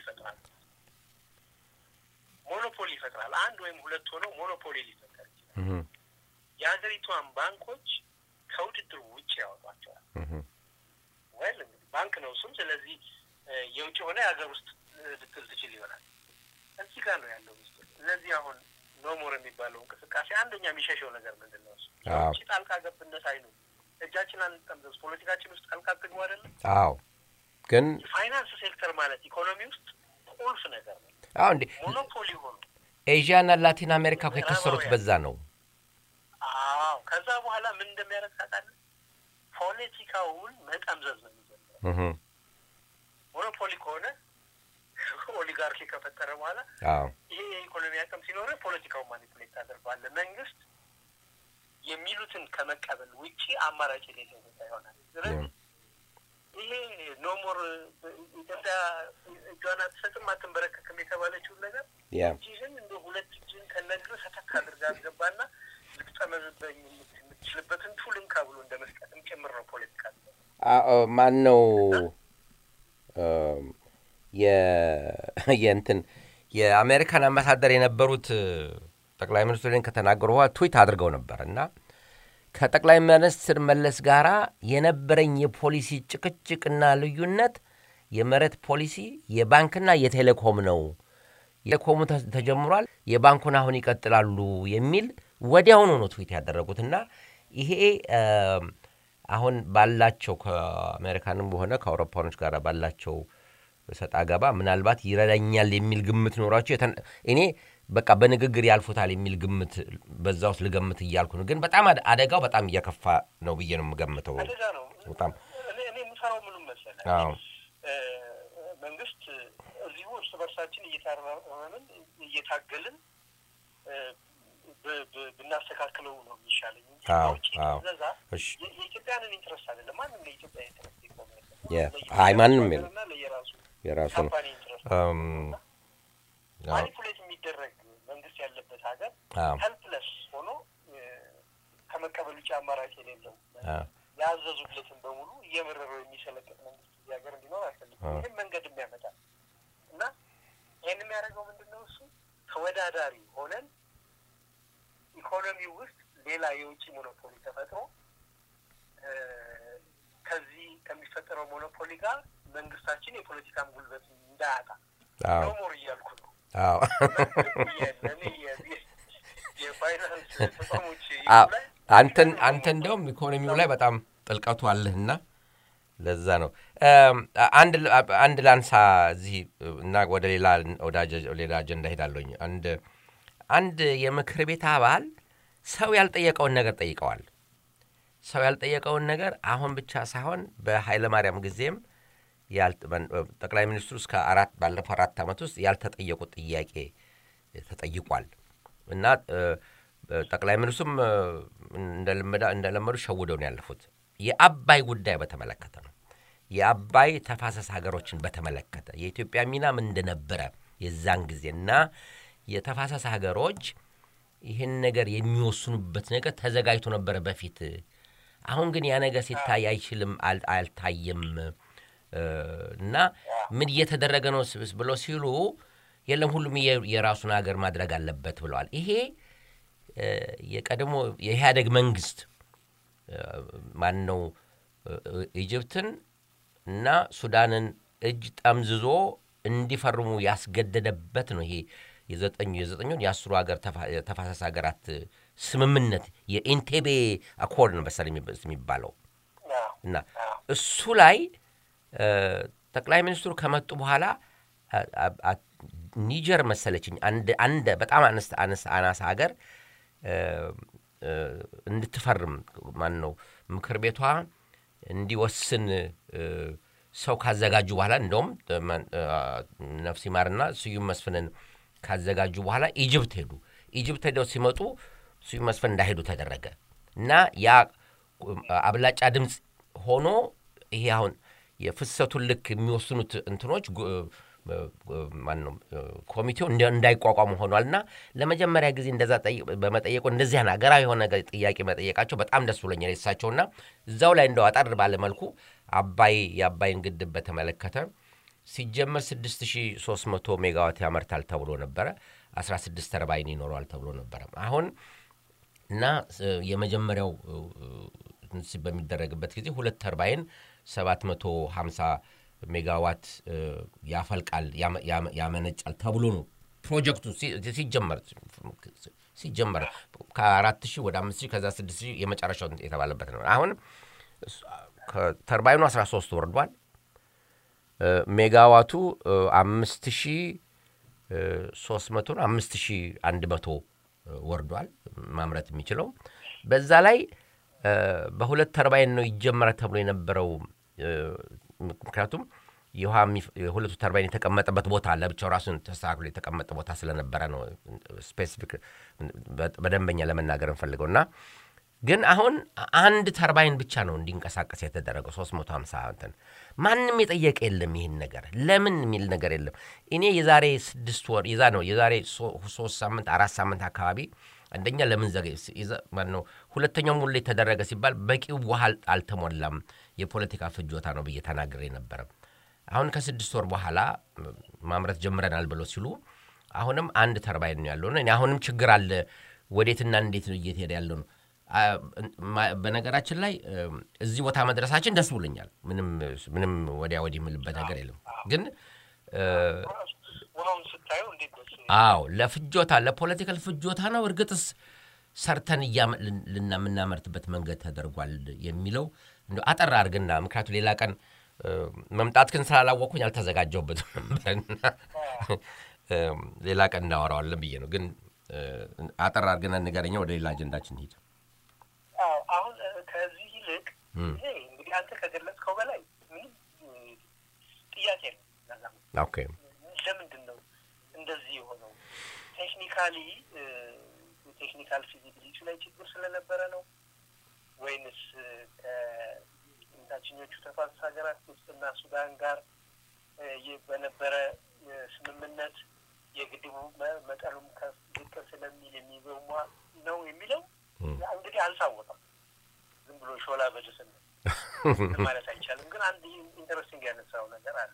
ይፈጥራል። አንድ ወይም ሁለት ሆነው ሞኖፖሊ ሊፈጠር ይችላል። የሀገሪቷን ባንኮች ከውድድሩ ውጭ ያወጣቸዋል። ወይ ባንክ ነው እሱም። ስለዚህ የውጭ ሆነ የሀገር ውስጥ ልትል ትችል ይሆናል። እዚህ ጋር ነው ያለው ምስጢር። ስለዚህ አሁን ኖሞር የሚባለው እንቅስቃሴ አንደኛ የሚሸሸው ነገር ምንድን ነው? የውጭ ጣልቃ ገብነት አይኑር፣ እጃችን አንጠምዘዝ፣ ፖለቲካችን ውስጥ ጣልቃ ትግቡ አይደለም። ግን ፋይናንስ ሴክተር ማለት ኢኮኖሚ ውስጥ ቁልፍ ነገር ነው። እንዴ ሞኖፖሊ ሆኖ ኤዥያና ላቲን አሜሪካ የከሰሩት በዛ ነው። ከዛ በኋላ ምን እንደሚያደርግ ታውቃለህ? ፖለቲካውን መጠምዘዝ ነው የሚጀምረው። ሞኖፖሊ ከሆነ ኦሊጋርኪ ከፈጠረ በኋላ ይሄ የኢኮኖሚ አቅም ሲኖር ፖለቲካውን ማኒፑሌት ታደርጋለህ። መንግስት የሚሉትን ከመቀበል ውጪ አማራጭ የሌለው ቦታ ይሆናል። ስለዚህ ይሄ ኖሞር ኢትዮጵያ እጇን አትሰጥም አትንበረከክም የተባለችውን ነገር እጅህን እንደ ሁለት እጅህን ከነግር ሰተክ አድርጋ አስገባና ልትጠመዝበኝ የምትችልበትን ቱልንካ ብሎ እንደ መስጠትም ጭምር ነው ፖለቲካ። ማን ነው የእንትን የአሜሪካን አምባሳደር የነበሩት ጠቅላይ ሚኒስትሩን ከተናገሩ በኋላ ትዊት አድርገው ነበር እና ከጠቅላይ ሚኒስትር መለስ ጋራ የነበረኝ የፖሊሲ ጭቅጭቅና ልዩነት የመሬት ፖሊሲ የባንክና የቴሌኮም ነው። የቴሌኮሙ ተጀምሯል፣ የባንኩን አሁን ይቀጥላሉ የሚል ወዲያውኑ ነው ትዊት ያደረጉትና ይሄ አሁን ባላቸው ከአሜሪካንም ሆነ ከአውሮፓኖች ጋር ባላቸው ሰጣ ገባ ምናልባት ይረዳኛል የሚል ግምት ኖራቸው እኔ በቃ በንግግር ያልፉታል የሚል ግምት በዛው ልገምት እያልኩ ነው። ግን በጣም አደጋው በጣም እየከፋ ነው ብዬ ነው የምገምተው። በጣም እኔ የምፈራው ምንም መሰለህ መንግስት እዚሁ እርስ በርሳችን እየታረምን እየታገልን ብናስተካክለው ነው የሚሻለኝ እንጂ ስለዛ የኢትዮጵያንን ኢንትረስት አይደለም ማንም ለኢትዮጵያ ኢንትረስት ይቆማል ማንም የራሱ ማኒፑሌት የሚደረግ መንግስት ያለበት ሀገር ሄልፕለስ ሆኖ ከመቀበል ውጭ አማራጭ የሌለው ያዘዙለትን በሙሉ እየመረረው የሚሰለቅጥ መንግስት ሀገር እንዲኖር አልፈልግም። ይህም መንገድ የሚያመጣ እና ይህን የሚያደርገው ምንድነው እሱ ተወዳዳሪ ሆነን ኢኮኖሚው ውስጥ ሌላ የውጭ ሞኖፖሊ ተፈጥሮ ከዚህ ከሚፈጠረው ሞኖፖሊ ጋር መንግስታችን የፖለቲካም ጉልበት እንዳያጣ ነው ሞር እያልኩ ነው። የፋይናንስ ተቋሞች አንተ እንደውም ኢኮኖሚው ላይ በጣም ጥልቀቱ አለህና ለዛ ነው አንድ ላንሳ እዚህ እና ወደ ሌላ አጀንዳ ሄዳለሁኝ። አንድ የምክር ቤት አባል ሰው ያልጠየቀውን ነገር ጠይቀዋል። ሰው ያልጠየቀውን ነገር አሁን ብቻ ሳይሆን በኃይለ ማርያም ጊዜም ጠቅላይ ሚኒስትሩ እስከ ባለፈው 4 ዓመት ውስጥ ያልተጠየቁት ጥያቄ ተጠይቋል እና ጠቅላይ ሚኒስትሩም እንደለመዱ ሸውደው ነው ያለፉት። የአባይ ጉዳይ በተመለከተ ነው። የአባይ ተፋሰስ ሀገሮችን በተመለከተ የኢትዮጵያ ሚና ምን እንደነበረ የዛን ጊዜና የተፋሰስ ሀገሮች ይህን ነገር የሚወስኑበት ነገር ተዘጋጅቶ ነበር በፊት። አሁን ግን ያ ነገር ሲታይ አይችልም አልታየም እና ምን እየተደረገ ነው ብለው ሲሉ የለም ሁሉም የራሱን ሀገር ማድረግ አለበት ብለዋል። ይሄ የቀድሞ የኢህአዴግ መንግስት ማነው ኢጅፕትን እና ሱዳንን እጅ ጠምዝዞ እንዲፈርሙ ያስገደደበት ነው። ይሄ የዘጠኙን የአስሩ ሀገር ተፋሰስ ሀገራት ስምምነት የኢንቴቤ አኮርድ ነው መሰለኝ የሚባለው እና እሱ ላይ ጠቅላይ ሚኒስትሩ ከመጡ በኋላ ኒጀር መሰለችኝ አንድ በጣም አናሳ ሀገር እንድትፈርም ማነው ምክር ቤቷ እንዲወስን ሰው ካዘጋጁ በኋላ እንደውም ነፍሲ ማርና ስዩም መስፍንን ካዘጋጁ በኋላ ኢጅፕት ሄደው ሲመጡ ስዩም መስፍን እንዳይሄዱ ተደረገ እና ያ አብላጫ ድምፅ ሆኖ ይሄ አሁን የፍሰቱን ልክ የሚወስኑት እንትኖች ማነው ኮሚቴው እንዳይቋቋሙ ሆኗልና ለመጀመሪያ ጊዜ እንደዛ በመጠየቁ እንደዚህ ሀገራዊ የሆነ ጥያቄ መጠየቃቸው በጣም ደስ ብሎኛል እሳቸውና እዛው ላይ እንደው አጣር ባለ መልኩ የአባይን ግድብ በተመለከተ ሲጀመር 6300 ሜጋዋት ያመርታል ተብሎ ነበረ 16 ተርባይን ይኖረዋል ተብሎ ነበረ። አሁን እና የመጀመሪያው በሚደረግበት ጊዜ 2 ተርባይን 750 ሜጋዋት ያፈልቃል ያመነጫል ተብሎ ነው ፕሮጀክቱ ሲጀመር ከ4000 ወደ 5000 ከዛ 6000 የመጨረሻው የተባለበት ነው። አሁን ተርባይኑ 13 ወርዷል። ሜጋዋቱ 5300 ነው 5100 ወርዷል ማምረት የሚችለው። በዛ ላይ በሁለት ተርባይን ነው ይጀመራል ተብሎ የነበረው ምክንያቱም የሁለቱ ተርባይን የተቀመጠበት ቦታ ለብቻው ራሱን ተስተካክሎ የተቀመጠ ቦታ ስለነበረ ነው ስፔሲፊክ በደንበኛ ለመናገር እንፈልገውና ግን አሁን አንድ ተርባይን ብቻ ነው እንዲንቀሳቀስ የተደረገው 350 እንትን ማንንም የጠየቀ የለም ይሄን ነገር ለምን የሚል ነገር የለም። እኔ የዛሬ 6 ወር የዛሬ 3 ሳምንት 4 ሳምንት አካባቢ አንደኛ ለምን ዘገየ ማነው ሁለተኛው ሙሌት ተደረገ ሲባል በቂው ውሃ አልተሞላም የፖለቲካ ፍጆታ ነው ብዬ ተናግሬ ነበር አሁን ከ6 ወር በኋላ ማምረት ጀምረናል ብሎ ሲሉ አሁንም አንድ ተርባይን ነው ያለው ነው አሁንም ችግር አለ ወዴትና እንዴት ነው እየተሄደ ያለው ነው በነገራችን ላይ እዚህ ቦታ መድረሳችን ደስ ብሎኛል ምንም ወዲያ ወዲህ ምልበት ነገር የለም ግን ወራውን ስታዩ እንዴት ደስ አዎ ለፍጆታ ለፖለቲካል ፍጆታ ነው እርግጥስ ሰርተን ልናመርትበት መንገድ ተደርጓል የሚለው እንደው አጠራ አርግና ምክንያቱ ሌላ ቀን መምጣት ግን ስላላወኩኝ አልተዘጋጀሁበት ሌላ ቀን እናወራዋለን ብዬ ነው ግን አጠራ አርግና ንገረኛ ወደ ሌላ አጀንዳችን ሄድ አሁን ከዚህ ይልቅ ይሄ እንግዲህ አንተ ከገለጽከው በላይ ምንም ጥያቄ ነው ኦኬ ለምንድን ነው እንደዚህ የሆነው ቴክኒካል ፊዚቢሊቲ ላይ ችግር ስለነበረ ነው ወይንስ ከታችኞቹ ተፋሰስ ሀገራት ግብጽና ሱዳን ጋር በነበረ ስምምነት የግድቡ መጠኑም ከፍ ስለሚል የሚገርማ ነው የሚለው እንግዲህ አልታወቀም ዝም ብሎ ሾላ በደስን ማለት አይቻልም ግን አንድ ኢንተረስቲንግ ያነሳው ነገር አለ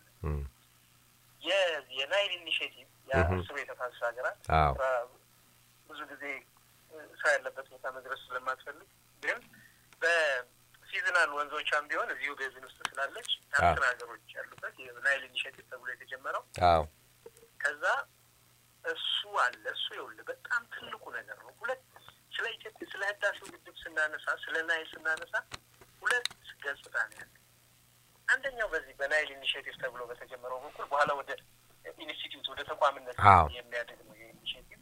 የናይል ኢኒሼቲቭ ያስሩ የተፋሰስ ሀገራት ብዙ ጊዜ ሰው ያለበት ቦታ መድረስ ስለማትፈልግ ግን በሲዝናል ወንዞቿም ቢሆን እዚሁ ቤዝን ውስጥ ስላለች አስር ሀገሮች ያሉበት የናይል ኢኒሼቲቭ ተብሎ የተጀመረው ከዛ እሱ አለ እሱ ይኸውልህ በጣም ትልቁ ነገር ነው ሁለት ስለ ኢትዮጵያ ስለ ህዳሴው ግድብ ስናነሳ ስለ ናይል ስናነሳ ሁለት ገጽታ ነው ያለው አንደኛው በዚህ በናይል ኢኒሼቲቭ ተብሎ በተጀመረው በኩል በኋላ ወደ ኢንስቲትዩት ወደ ተቋምነት የሚያደግ ነው ኢኒሼቲቭ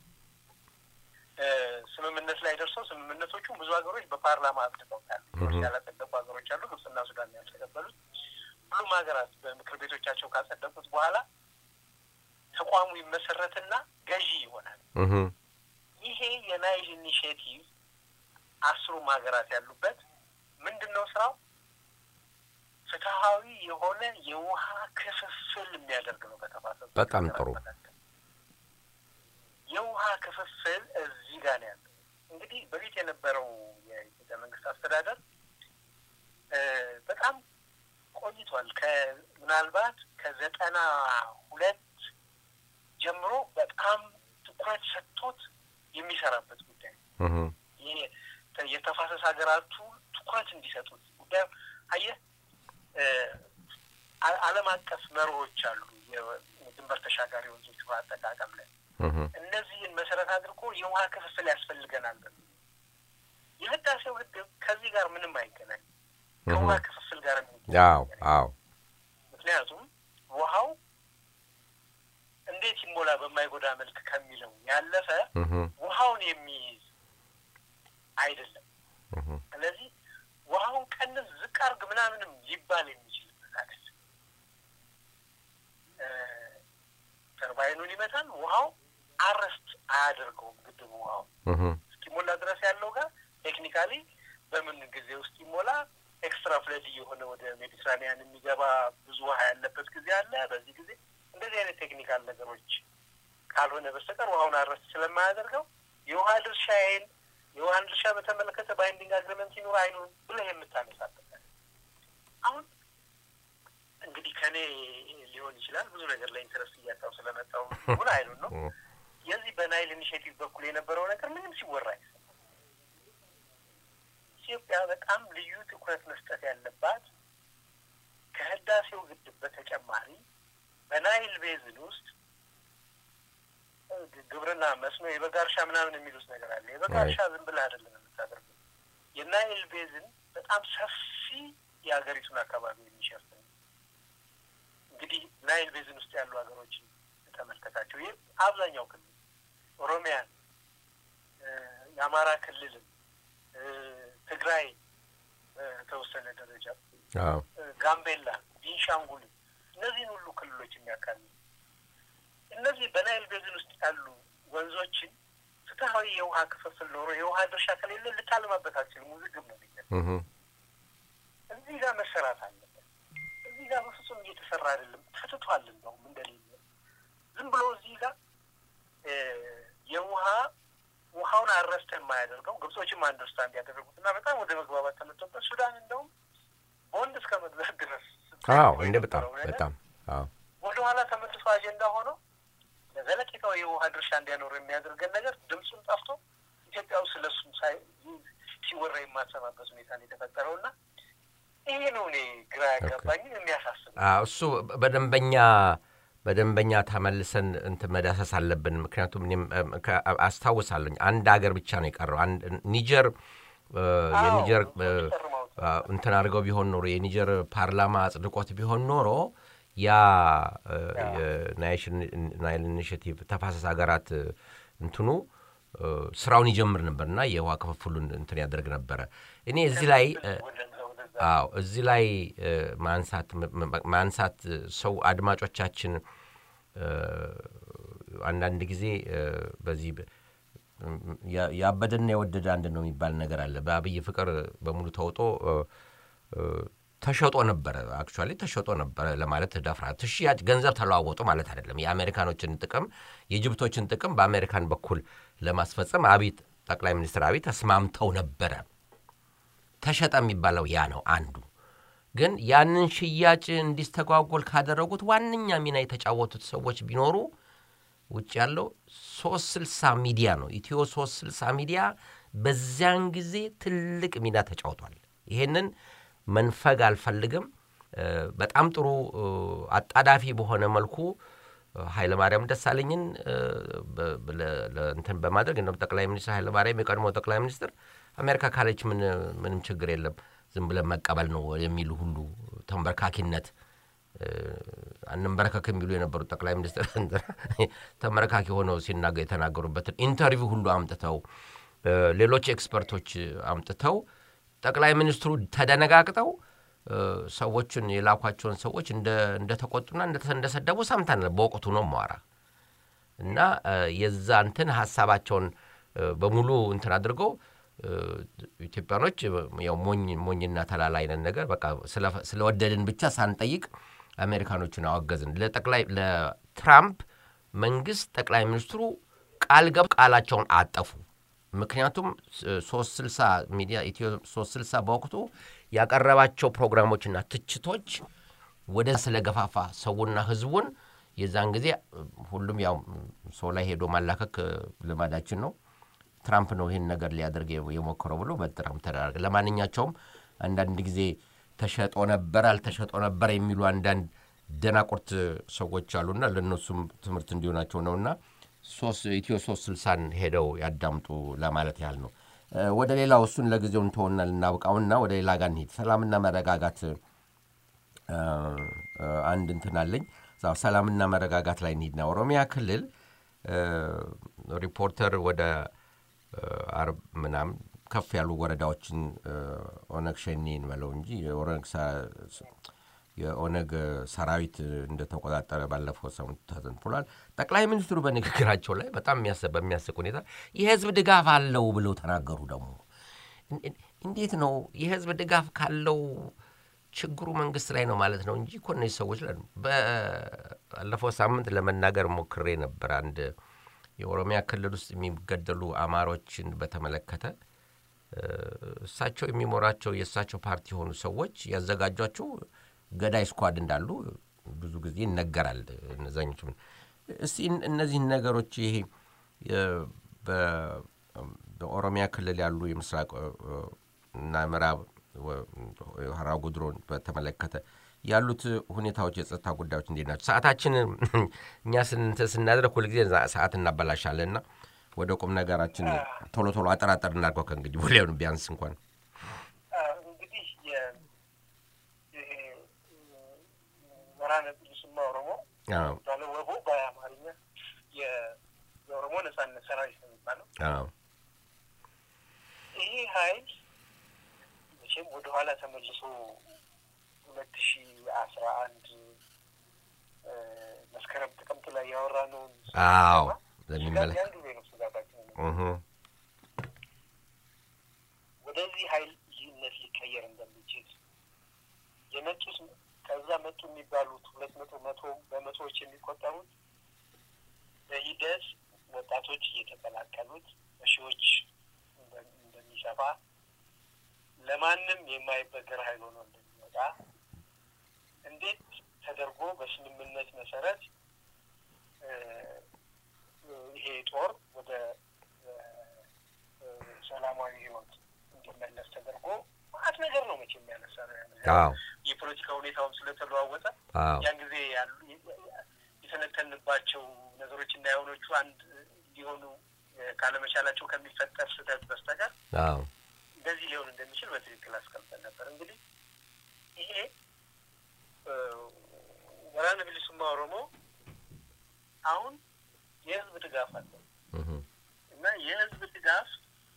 ስምምነት ላይ ደርሰው ስምምነቶቹ ብዙ ሀገሮች በፓርላማ አጽድቀውታል ያላጸደቁ ሀገሮች አሉ ግብጽና ሱዳን ያልተቀበሉት ሁሉም ሀገራት በምክር ቤቶቻቸው ካጸደቁት በኋላ ተቋሙ ይመሰረትና ገዢ ይሆናል ይሄ የናይል ኢኒሼቲቭ 10 ሀገራት ያሉበት ምንድነው ስራው ፍትሃዊ የሆነ የውሃ ክፍፍል የሚያደርግ ነው በተፋሰሱ በጣም ጥሩ የውሃ ክፍፍል እዚህ ጋር ነው ያለው እንግዲህ በፊት የነበረው የኢትዮጵያ መንግስት አስተዳደር በጣም ቆይቷል ከምናልባት ከ92 ጀምሮ በጣም ትኩረት ሰጥቶት የሚሰራበት ጉዳይ ይሄ የተፋሰስ ሀገራቱ ትኩረት እንዲሰጡት ጉዳይ አየህ ዓለም አቀፍ መርሆች አሉ የድንበር ተሻጋሪ ወንዞች ውሃ አጠቃቀም ላይ እነዚህን መሰረት አድርጎ የውሃ ክፍፍል ያስፈልገናል የህዳሴው ግድብ ከዚህ ጋር ምንም አይገናኝ ከውሃ ክፍፍል ጋር አዎ ምክንያቱም ውሃው እንዴት ይሞላ በማይጎዳ መልክ ከሚለው ያለፈ ውሃውን የሚይዝ አይደለም ስለዚህ ውሃውን ቀንስ ዝቅ አድርግ ምናምንም ሊባል የሚችልበት አይደለም ተርባይኑን ይመታል ውሃው አረስት አያደርገውም ግድቡ ውሃው እስኪሞላ ድረስ ያለው ጋር ቴክኒካሊ በምን ጊዜ ውስጥ ይሞላ ኤክስትራ ፍለድ የሆነ ወደ ሜዲትራኒያን የሚገባ ብዙ ውሃ ያለበት ጊዜ አለ በዚህ ጊዜ እንደዚህ አይነት ቴክኒካል ነገሮች ካልሆነ በስተቀር ውሃውን አረስት ስለማያደርገው የውሃ ድርሻ በተመለከተ ባይንዲንግ አግሪመንት ይኑር አይኑር ብለህ የምታነሳበት አሁን እንግዲህ ከኔ ሊሆን ይችላል ብዙ ነገር ላይ ኢንተረስት እያጣው ስለመጣው ምን አይሉን ነው የዚህ በናይል ኢኒሼቲቭ በኩል የነበረው ነገር ምንም ሲወራ ኢትዮጵያ በጣም ልዩ ትኩረት መስጠት ያለባት ከህዳሴው ግድብ በተጨማሪ በናይል ቤዝን ውስጥ ግብርና መስኖ የበጋ እርሻ ምናምን የሚሉት ነገር አለ የበጋ እርሻ ዝም ብለህ አይደለም የምታደርገው የናይል ቤዝን በጣም ሰፊ የሀገሪቱን አካባቢ የሚሸፍን እንግዲህ ናይል ቤዝን ውስጥ ያሉ ሀገሮችን ተመልከታቸው ይህ አብዛኛው ክልል ኦሮሚያን የአማራ ክልልን ትግራይ ተወሰነ ደረጃ ጋምቤላ ቤንሻንጉል እነዚህን ሁሉ ክልሎች የሚያካልሉ እነዚህ በናይል ቤዝን ውስጥ ያሉ ወንዞችን ፍትሃዊ የውሃ ክፍፍል ኖሮ የውሃ ድርሻ ከሌለ ልታልማበት አትችልም ውዝግብ ነው እዚህ ጋር መሰራት አለበት እዚህ ጋር በፍጹም እየተሰራ አይደለም ተትቷል እንደውም እንደሌለ ዝም ብሎ እዚህ ጋር ውሃውን አረስተን ማያደርገው ግብጾችም አንደርስታንድ ያደረጉትና በጣም ወደ መግባባት ተመጥተው ሱዳን እንደውም ቦንድ እስከ መግዛት ድረስ እንደ በጣም ወደ ኋላ ተመልሶ አጀንዳ ሆኖ ለዘለቄታው የውሃ ድርሻ እንዲያኖር የሚያደርገን ነገር ድምፁን ጠፍቶ ኢትዮጵያ ውስጥ ስለሱም ሲወራ የማሰማበት ሁኔታ ነው የተፈጠረውና ይሄ ነው እኔ ግራ ያጋባኝ የሚያሳስብ እሱ በደንበኛ ተመልሰን መዳሰስ አለብን። ምክንያቱም እኔም አስታውሳለሁ አንድ ሀገር ብቻ ነው የቀረው ኒጀር የኒጀር እንትን አድርገው ቢሆን ኖሮ የኒጀር ፓርላማ አጽድቆት ቢሆን ኖሮ ያ ናይል ኢኒሼቲቭ ተፋሰስ ሀገራት እንትኑ ስራውን ይጀምር ነበርና የውሃ ክፍፍሉን እንትን ያደርግ ነበር። እኔ እዚህ ላይ ማንሳት ሰው አድማጮቻችን አንዳንድ ጊዜ በዚህ ያበደና የወደደ አንድ ነው የሚባል ነገር አለ። በአብይ ፍቅር በሙሉ ተውጦ ተሸጦ ነበር አክቹአሊ ተሸጦ ነበር ለማለት ተዳፍራ ትሽያጭ ገንዘብ ተለዋወጡ ማለት አይደለም። የአሜሪካኖችን ጥቅም የጅብቶችን ጥቅም በአሜሪካን በኩል ለማስፈጸም ጠቅላይ ሚኒስትር አብይ ተስማምተው ነበር። ተሸጠ የሚባለው ያ ነው አንዱ። ግን ያንን ሽያጭ እንዲስተጓጎል ካደረጉት ዋንኛ ሚና የተጫወቱት ሰዎች ቢኖሩ ውጭ ያለው 360 ሚዲያ ነው። ኢትዮ 360 ሚዲያ በዚያን ጊዜ ትልቅ ሚና ተጫውቷል። ይሄንን መንፈግ አልፈልግም። በጣም ጥሩ አጣዳፊ በሆነ መልኩ ኃይለ ማርያም ደሳለኝን እንትን በማድረግ ነው ጠቅላይ ሚኒስትር ኃይለ ማርያም የቀድሞ ጠቅላይ ሚኒስትር አሜሪካ ካለች ምንም ችግር የለም ዝም ብለን መቀበል ነው የሚሉ ሁሉ ተንበርካኪነት አንንበረከክ የሚሉ የነበሩ ጠቅላይ ሚኒስትር ተንበርካኪ ሆነው ሲናገሩ የተናገሩበትን ኢንተርቪው ሁሉ አምጥተው ሌሎች ኤክስፐርቶች አምጥተው ጠቅላይ ሚኒስትሩ ተደነጋግጠው ሰዎችን የላኳቸውን ሰዎች እንደተቆጡና እንደሰደቡ ሰምተናል። በወቅቱ ነው ማራ እና የዛ እንትን ሐሳባቸውን በሙሉ እንትን አድርገው ኢትዮጵያኖች ያው ሞኝና ተላላ አይነት ነገር በቃ ስለወደድን ብቻ ሳንጠይቅ አሜሪካኖችን አወገዝን። ለትራምፕ መንግስት ጠቅላይ ሚኒስትሩ ቃላቸውን አጠፉ። ምክንያቱም 360 ሚዲያ ኢትዮ 360 በወቅቱ ያቀረባቸው ፕሮግራሞችና ትችቶች ወደ ስለገፋፋ ሰውና ህዝቡን የዛን ጊዜ ሁሉም ያው ሰው ላይ ሄዶ ማላከክ ልማዳችን ነው። ትራምፕ ነው ይሄን ነገር ሊያደርግ የሞከረው ብሎ በትራምፕ ተደረገ። ለማንኛቸውም አንዳንድ ጊዜ ተሸጦ ነበር አልተሸጦ ነበር የሚሉ አንዳንድ ደናቁርት ሰዎች አሉና ለነሱም ትምህርት እንዲሆናቸው ነውና ኢትዮ 360ን ሄደው ያዳምጡ ለማለት ያህል ነው። ወደ ሌላው እሱን ለጊዜው እንተውና ልናብቃውና ወደ ሌላ ጋር እንሂድ። ሰላምና መረጋጋት አንድ እንትን አለኝ። ሰላምና መረጋጋት ላይ እንሂድና ኦሮሚያ ክልል ሪፖርተር ወደ አርብ ምናምን ከፍ ያሉ ወረዳዎችን ኦነግ ሸኔን ማለት እንጂ የኦነግ እንደተቆጣጠረ ባለፈው ሳምንት ተዘንብሏል። ጠቅላይ ሚኒስትሩ በንግግራቸው ላይ በጣም በሚያስቅ ሁኔታ የህዝብ ድጋፍ አለው ብለው ተናገሩ። ደግሞ እንዴት ነው የህዝብ ድጋፍ ካለው ችግሩ መንግስት ላይ ነው ማለት ነው እንጂ እኮ እነዚህ ሰዎች ባለፈው ሳምንት ለመናገር ሞክሬ ነበር። አንድ የኦሮሚያ ክልል ውስጥ የሚገደሉ አማሮችን በተመለከተ እሳቸው የሚሞራቸው የእሳቸው ፓርቲ የሆኑ ሰዎች ያዘጋጇቸው ገዳይ ስኳድ እንዳሉ ብዙ ጊዜ ይነገራል። እነዛኞቹ እስቲ እነዚህ ነገሮች ይሄ በኦሮሚያ ክልል ያሉ የምስራቅ እና ምዕራብ ሀራ ጉድሮን በተመለከተ ያሉት ሁኔታዎች የጸጥታ ጉዳዮች እንዴት ናቸው? ሰዓታችን እኛ ስናደርግ ሁሉ ጊዜ ሰዓት እናበላሻለንና ወደ ቁም ነገራችን ቶሎ አጠራጠር እናድርገው። ከእንግዲህ ወዲያውኑ ቢያንስ እንኳን እንግዲህ የወራነ ቅዱስማ ኦሮሞ ባለወቦ በአማርኛ የኦሮሞ ነጻነት ሰራዊት ነው የሚባለው። ይሄ ኃይል መቼም ወደ ኋላ ተመልሶ 2011 መስከረም ጥቅምት ላይ ያወራነው ለሚመለከት ወደዚህ ኃይል ይህነት ሊቀየር እንደሚችል የመጡት ከዛ መጡ የሚባሉት 200 በመቶዎች የሚቆጠሩት በሂደት ወጣቶች እየተቀላቀሉት በሺዎች እንደሚጠፋ ለማንም የማይበገር ኃይል ሆኖ እንደሚወጣ እንዴት ተደርጎ በስምምነት መሰረት ይሄ ጦር ወደ ሰላማዊ ህይወት እንዲመለስ ተደርጎ ማለት ነገር ነው መቼም ያነሳነው ያለው የፖለቲካ ሁኔታውም ስለተለዋወጠ ያን ጊዜ ያሉ የተነተንባቸው ነገሮች እና የሆኖቹ አንድ ሊሆኑ ካለመቻላቸው ከሚፈጠር ስህተት በስተቀር እንደዚህ ሊሆን እንደሚችል በትክክል አስቀምጠን ነበር። እንግዲህ ይሄ ወራነ ቢሊሱማ ኦሮሞ አሁን የህዝብ ድጋፍ አለው እና የህዝብ ድጋፍ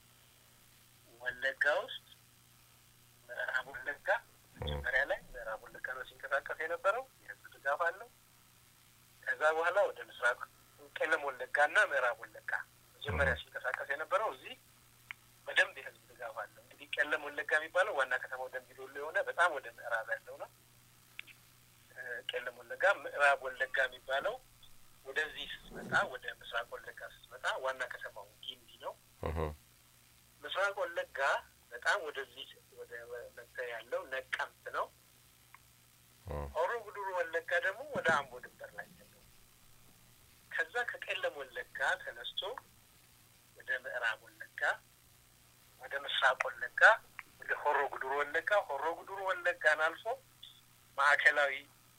ወለጋ ውስጥ ምዕራብ ወለጋ መጀመሪያ ላይ ምዕራብ ወለጋ ነው ሲንቀሳቀስ የነበረው የህዝብ ድጋፍ አለው። ከዛ በኋላ ወደ ምስራቅ ቄለም ወለጋና ምዕራብ ወለጋ መጀመሪያ ሲንቀሳቀስ የነበረው እዚህ በደንብ የህዝብ ድጋፍ አለው። እንግዲህ ቄለም ወለጋ የሚባለው ዋና ከተማው ደምቢ ዶሎ የሆነ በጣም ወደ ምዕራብ ያለው ነው። ቄለም ወለጋ ምዕራብ ወለጋ የሚባለው ወደዚህ ስትመጣ ወደ ምስራቅ ወለጋ ስትመጣ ዋና ከተማው ጊምቢ ነው። ምስራቅ ወለጋ በጣም ወደዚህ ወደ መተ ያለው ነቀምት ነው። ሆሮ ጉዱሩ ወለጋ ደግሞ ወደ አምቦ ድንበር ላይ ያለው። ከዛ ከቄለም ወለጋ ተነስቶ ወደ ምዕራብ ወለጋ ወደ ምስራቅ ወለጋ ወደ ሆሮ ጉዱሩ ወለጋን አልፎ ማዕከላዊ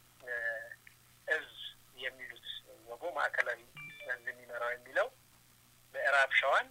እዝ የሚሉት ወጎ ማዕከላዊ እዝ የሚመራው የሚለው ምዕራብ ሸዋን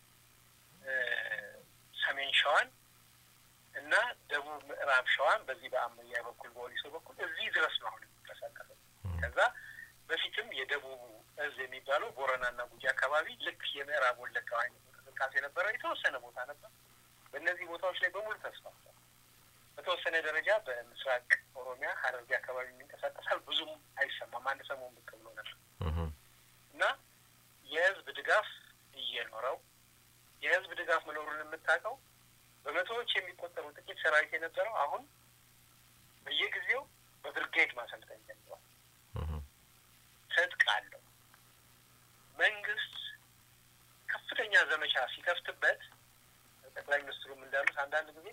ሰሜን ሸዋን እና ደቡብ ምዕራብ ሸዋን በዚህ በአመያ በኩል በወሊሶ በኩል እዚህ ድረስ ነው አሁን የሚንቀሳቀሰው። ከዛ በፊትም የደቡብ እዝ የሚባለው ቦረናና ጉጂ አካባቢ ልክ የምዕራብ ወለጋ አይነት እንቅስቃሴ ነበረ። የተወሰነ ቦታ ነበር። በእነዚህ ቦታዎች ላይ በሙሉ ተስፋፍቷል። በተወሰነ ደረጃ በምስራቅ ኦሮሚያ ሀረርጌ አካባቢ የሚንቀሳቀሳል። ብዙም አይሰማም። አንድ ሰሞን ብቅ ብሎ ነበር እና የህዝብ ድጋፍ እየኖረው የህዝብ ድጋፍ መኖሩን የምታውቀው በመቶዎች የሚቆጠሩ ጥቂት ሰራዊት የነበረው አሁን በየጊዜው በብርጌድ ማሰልጠን ጀምሯል። ትጥቅ አለው። መንግስት ከፍተኛ ዘመቻ ሲከፍትበት ጠቅላይ ሚኒስትሩም እንዳሉት አንዳንድ ጊዜ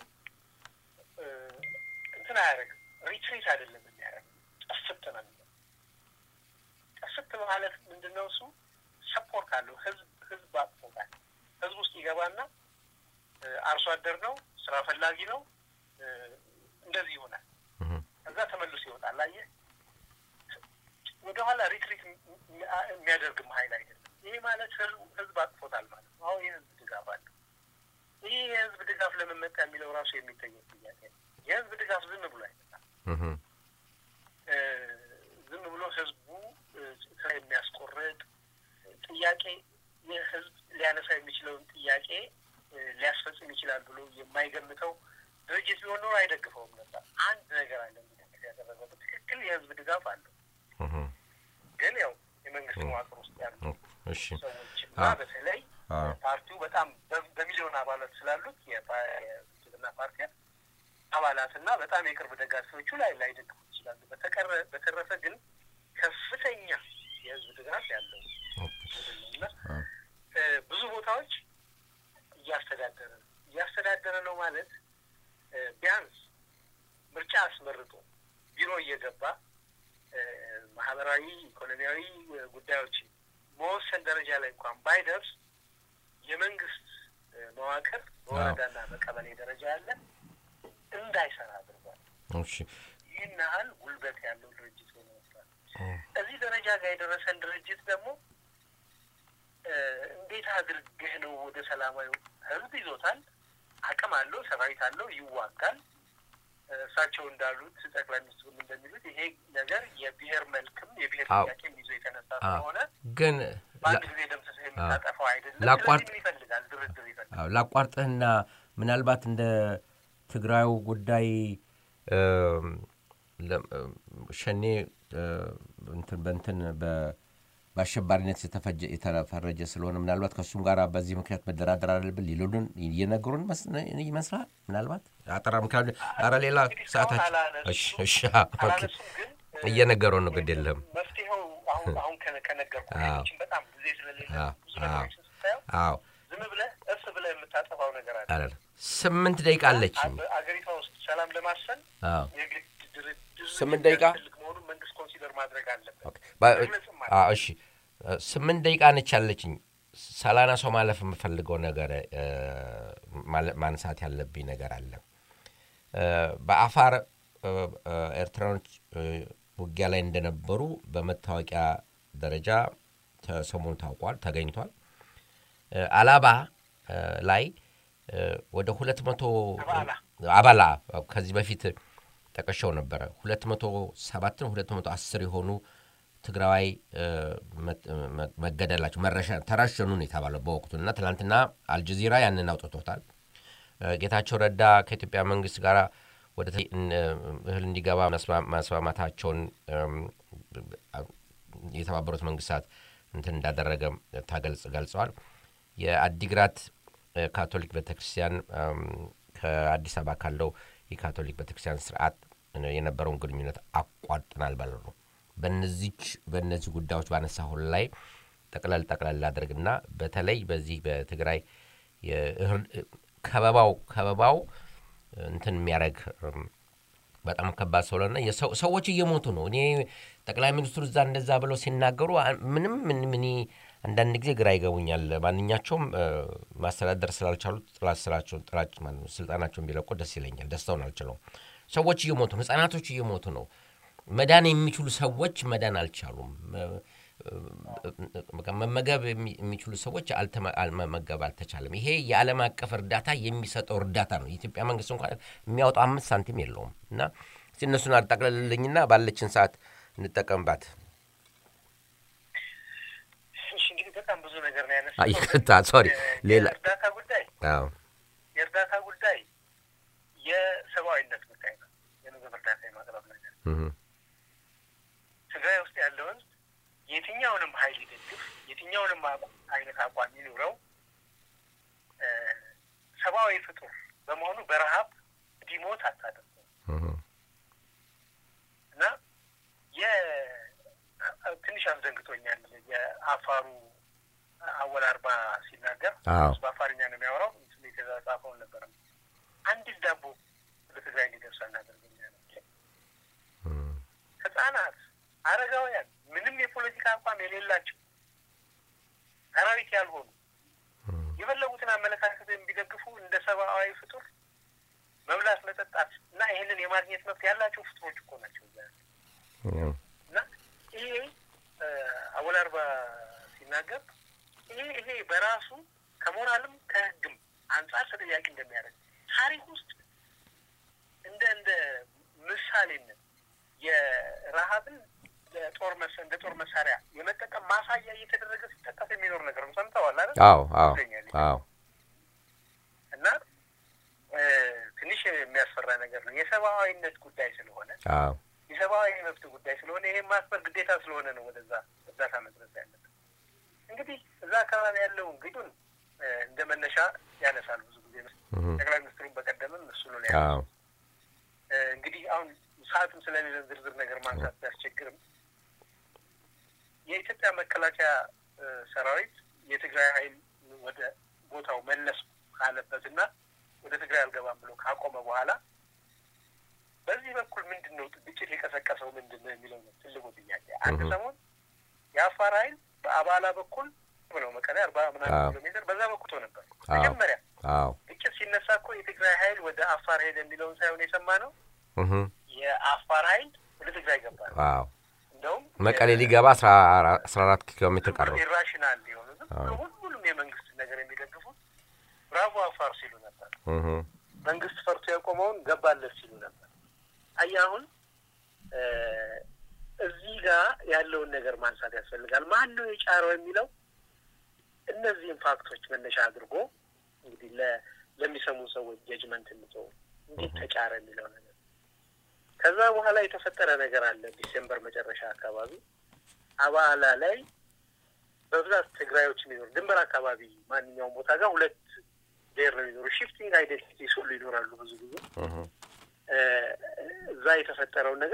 እንትን አያደርግም። ሪትሪት አይደለም የሚያደርገው፣ ጠፍት ነው የሚለው። ጠፍት ማለት ምንድነው? እሱ ሰፖርት አለው። ህዝብ አጥፎታል። ህዝብ ውስጥ ይገባና አርሶ አደር ነው፣ ስራ ፈላጊ ነው፣ እንደዚህ ይሆናል። ከዛ ተመልሶ ይወጣል። አየህ፣ ወደኋላ ሪትሪት የሚያደርግም ኃይል አይደለም። ይሄ ማለት ህዝብ አጥፎታል ማለት ነው። አሁን የህዝብ ድጋፍ አለ። ይሄ የህዝብ ድጋፍ ለምን መጣ የሚለው ራሱ የሚጠየቅ ጥያቄ ነው። የህዝብ ድጋፍ ዝም ብሎ አይመጣም። ዝም ብሎ ህዝቡ የሚያስቆርጥ ጥያቄ የህዝብ ሊያነሳ የሚችለውን ጥያቄ ሊያስፈጽም ይችላል ብሎ የማይገምተው ድርጅት ቢሆን ኖሮ አይደግፈውም ነበር። አንድ ነገር አለ እንግዲህ ያደረገው ትክክል የህዝብ ድጋፍ አለው። ግን ያው የመንግስት መዋቅር ውስጥ ያሉ ሰዎችና በተለይ ፓርቲው በጣም በሚሊዮን አባላት ስላሉት የብልጽግና ፓርቲ አባላትና በጣም የቅርብ ደጋፊዎቹ ላይደግፉ ይችላሉ። በተረፈ ግን ከፍተኛ የህዝብ ድጋፍ ያለው እና ብዙ ቦታዎች እያስተዳደረ ነው ማለት ቢያንስ ምርጫ አስመርጦ ቢሮ እየገባ ማህበራዊ ኢኮኖሚያዊ ጉዳዮች መወሰን ደረጃ ላይ እንኳን ባይደርስ የመንግስት መዋቅር በወረዳና በቀበሌ ደረጃ ያለ እንዳይሰራ አድርጓል። ይህን ያህል ጉልበት ያለው ድርጅት ነው ይመስላል። እዚህ ደረጃ ጋር የደረሰን ድርጅት ደግሞ እንዴት አድርገህ ነው ወደ ሰላማዊ ህዝብ ይዞታል፣ አቅም አለው፣ ሰራዊት አለው፣ ይዋጋል። እሳቸው እንዳሉት ጠቅላይ ሚኒስትሩም እንደሚሉት ይሄ ነገር የብሔር መልክም የብሔር ጥያቄም ይዞ የተነሳ ስለሆነ ግን በአንድ ጊዜ ደምስሰህ የምታጠፋው አይደለም። ይፈልጋል፣ ድርድር ይፈልጋል። ላቋርጥህና ምናልባት እንደ ትግራዩ ጉዳይ ሸኔ በእንትን በአሸባሪነት የተፈረጀ ስለሆነ ምናልባት ከእሱም ጋር በዚህ ምክንያት መደራደር አለብን ሊሉን እየነገሩን ይመስላል። ምናልባት አጠራም ካለ ኧረ ሌላ ሰዓታችን እየነገሩን ነው። ግድ የለም መፍትሄው አሁን ከነገርኩህ በጣም ጊዜ ስለሌለ ብዙ ነገሮችን ስታየው ዝም ብለህ እርስ ብለህ የምታጠፋው ነገር አለ። 8 ደቂቃ አለች አገሪቷ ውስጥ ሰላም ለማሰን የግድ ድርድር 8 ደቂቃ መሆኑን መንግስት ኮንሲደር ማድረግ አለበት። እሺ 8 ደቂቃ ነች ያለችኝ። ሳላነሳው ማለፍ የምፈልገው ነገር ማንሳት ያለብኝ ነገር አለ። በአፋር ኤርትራኖች ውጊያ ላይ እንደነበሩ በመታወቂያ ደረጃ ሰሞኑን ታውቋል፣ ተገኝቷል። አላባ ላይ ወደ 200 አባላ ከዚህ በፊት ተቀሸው ነበር 207 210 የሆኑ ትግራዋይ መገደላቸው ተረሸኑ ነው የተባለው በወቅቱና ትላንትና አልጀዚራ ያንን አውጥቶታል። ጌታቸው ረዳ ከኢትዮጵያ መንግስት ጋር ወደ እህል እንዲገባ መስማማታቸውን የተባበሩት መንግስታት እንትን እንዳደረገ ገልጸዋል። የአዲግራት ካቶሊክ ቤተክርስቲያን ከአዲስ አበባ ካለው የካቶሊክ ቤተክርስቲያን ስርዓት የነበረውን ግንኙነት አቋርጠናል ባለው ነው። በእነዚህ ጉዳዮች ባነሳሁ ላይ ጠቅላላ አድርግና በተለይ በዚህ በትግራይ ከበባው እንትን የሚያደርግ በጣም ከባድ ስለሆነ ሰዎች እየሞቱ ነው። እኔ ጠቅላይ ሚኒስትሩ እዛ እንደዛ ብለው ሲናገሩ ምንም አንዳንድ ጊዜ ግራ ይገቡኛል። ማንኛቸውም ማስተዳደር ስላልቻሉ ስልጣናቸውን ቢለቁ ደስ ይለኛል። ደስታውን አልችለውም። ሰዎች እየሞቱ ነው። ህጻናቶች እየሞቱ ነው። መዳን የሚችሉ ሰዎች መዳን አልቻሉም። መመገብ የሚችሉ ሰዎች መመገብ አልተቻለም። ይሄ የዓለም አቀፍ እርዳታ የሚሰጠው እርዳታ ነው። የኢትዮጵያ መንግስት እንኳን የሚያወጣው 5 ሳንቲም የለውም። እና እነሱን አጠቅልልልኝና ባለችን ሰዓት እንጠቀምባት። እሺ እንግዲህ በጣም ብዙ ነገር ነው ያነሳው። አይከታ ሶሪ ሌላ የእርዳታ ጉዳይ የሰብአዊነት ጉዳይ ነው። የምግብ እርዳታ የማቅረብ ነገር ትግራይ ውስጥ ያለውን የትኛውንም ኃይል ይደግፍ የትኛውንም አይነት አቋም ይኑረው ሰብአዊ ፍጡር በመሆኑ በረሃብ ዲሞት አታደርጉ እና ትንሽ አስደንግጦኛል። የአፋሩ አወል አርባ ሲናገር በአፋርኛ ነው የሚያወራው። ምስል የተጻፈውን ነበር። አንዲት ዳቦ ለትግራይ እንዲደርስ እናደርገኛለን። ህጻናት፣ አረጋውያን ምንም የፖለቲካ አቋም የሌላቸው ሰራዊት ያልሆኑ የፈለጉትን አመለካከት ቢደግፉ እንደ ሰብአዊ ፍጡር መብላት መጠጣት እና ይሄንን የማግኘት መብት ያላቸው ፍጡሮች እኮ ናቸው እና ይሄ አወል አርባ ሲናገር ይሄ በራሱ ከሞራልም ከህግም አንጻር ተጠያቂ እንደሚያደርግ ታሪክ ውስጥ እንደ ምሳሌነት የረሃብን እንደ ጦር መሳሪያ የመጠቀም ማሳያ እየተደረገ ሲጠቀስ የሚኖር ነገር ነው። ሰምተዋል አይደል? አዎ እና ትንሽ የሚያስፈራ ነገር ነው። የሰብአዊነት ጉዳይ ስለሆነ የሰብአዊ መብት ጉዳይ ስለሆነ ይሄ ማስፈር ግዴታ ስለሆነ ነው ወደዛ እርዳታ መድረስ ያለበት። እንግዲህ እዛ አካባቢ ያለው እንግዲህ እንደ መነሻ ያነሳል ብዙ ጊዜ ጠቅላይ ሚኒስትሩን በቀደምም እሱ ነው ያለው። እንግዲህ አሁን ሰዓቱም ስለሌለን ዝርዝር ነገር ማንሳት ቢያስቸግርም የኢትዮጵያ መከላከያ ሰራዊት የትግራይ ኃይል ወደ ቦታው መለስ ካለበትና ወደ ትግራይ አልገባም ብሎ ካቆመ በኋላ በዚህ በኩል ምንድነው ግጭት የቀሰቀሰው ምንድነው የሚለው ነው ትልቁ ጥያቄ። አንድ ሰሞን የአፋር ኃይል በአባላ በኩል ነው መቀሌ 40 ኪሎ ሜትር በዛ በኩል ነበር መጀመሪያ። ግጭት ሲነሳ እኮ የትግራይ ኃይል ወደ አፋር ሄደ የሚለውን ሳይሆን የሰማነው የአፋር ኃይል ወደ ትግራይ ገባ። እንደውም መቀሌ ሊገባ 14 ኪሎ ሜትር ቀረው። ኢራሽናል ሊሆኑ ሁሉም የመንግስት ነገር የሚደግፉት ብራቮ አፋር ሲሉ ነበር። መንግስት ፈርቶ ያቆመውን ገባለት ሲሉ ነበር። አሁን እዚህ ጋር ያለውን ነገር ማንሳት ያስፈልጋል። ማን ነው የጫረው የሚለው እነዚህን ፋክቶች መነሻ አድርጎ እንግዲህ ለሚሰሙ ሰዎች ጀጅመንት እንተው እንዴት ተጫረ የሚለው ነገር። ከዛ በኋላ የተፈጠረ ነገር አለ። ዲሴምበር መጨረሻ አካባቢ አባላ ላይ በብዛት ትግራዮች የሚኖሩ ድንበር አካባቢ ማንኛውም ቦታ ጋር ሁለት ብሔር ነው የሚኖሩ። ሽፍቲንግ አይደንቲቲስ ሁሉ ይኖራሉ ብዙ ጊዜ። እዛ የተፈጠረው ነገር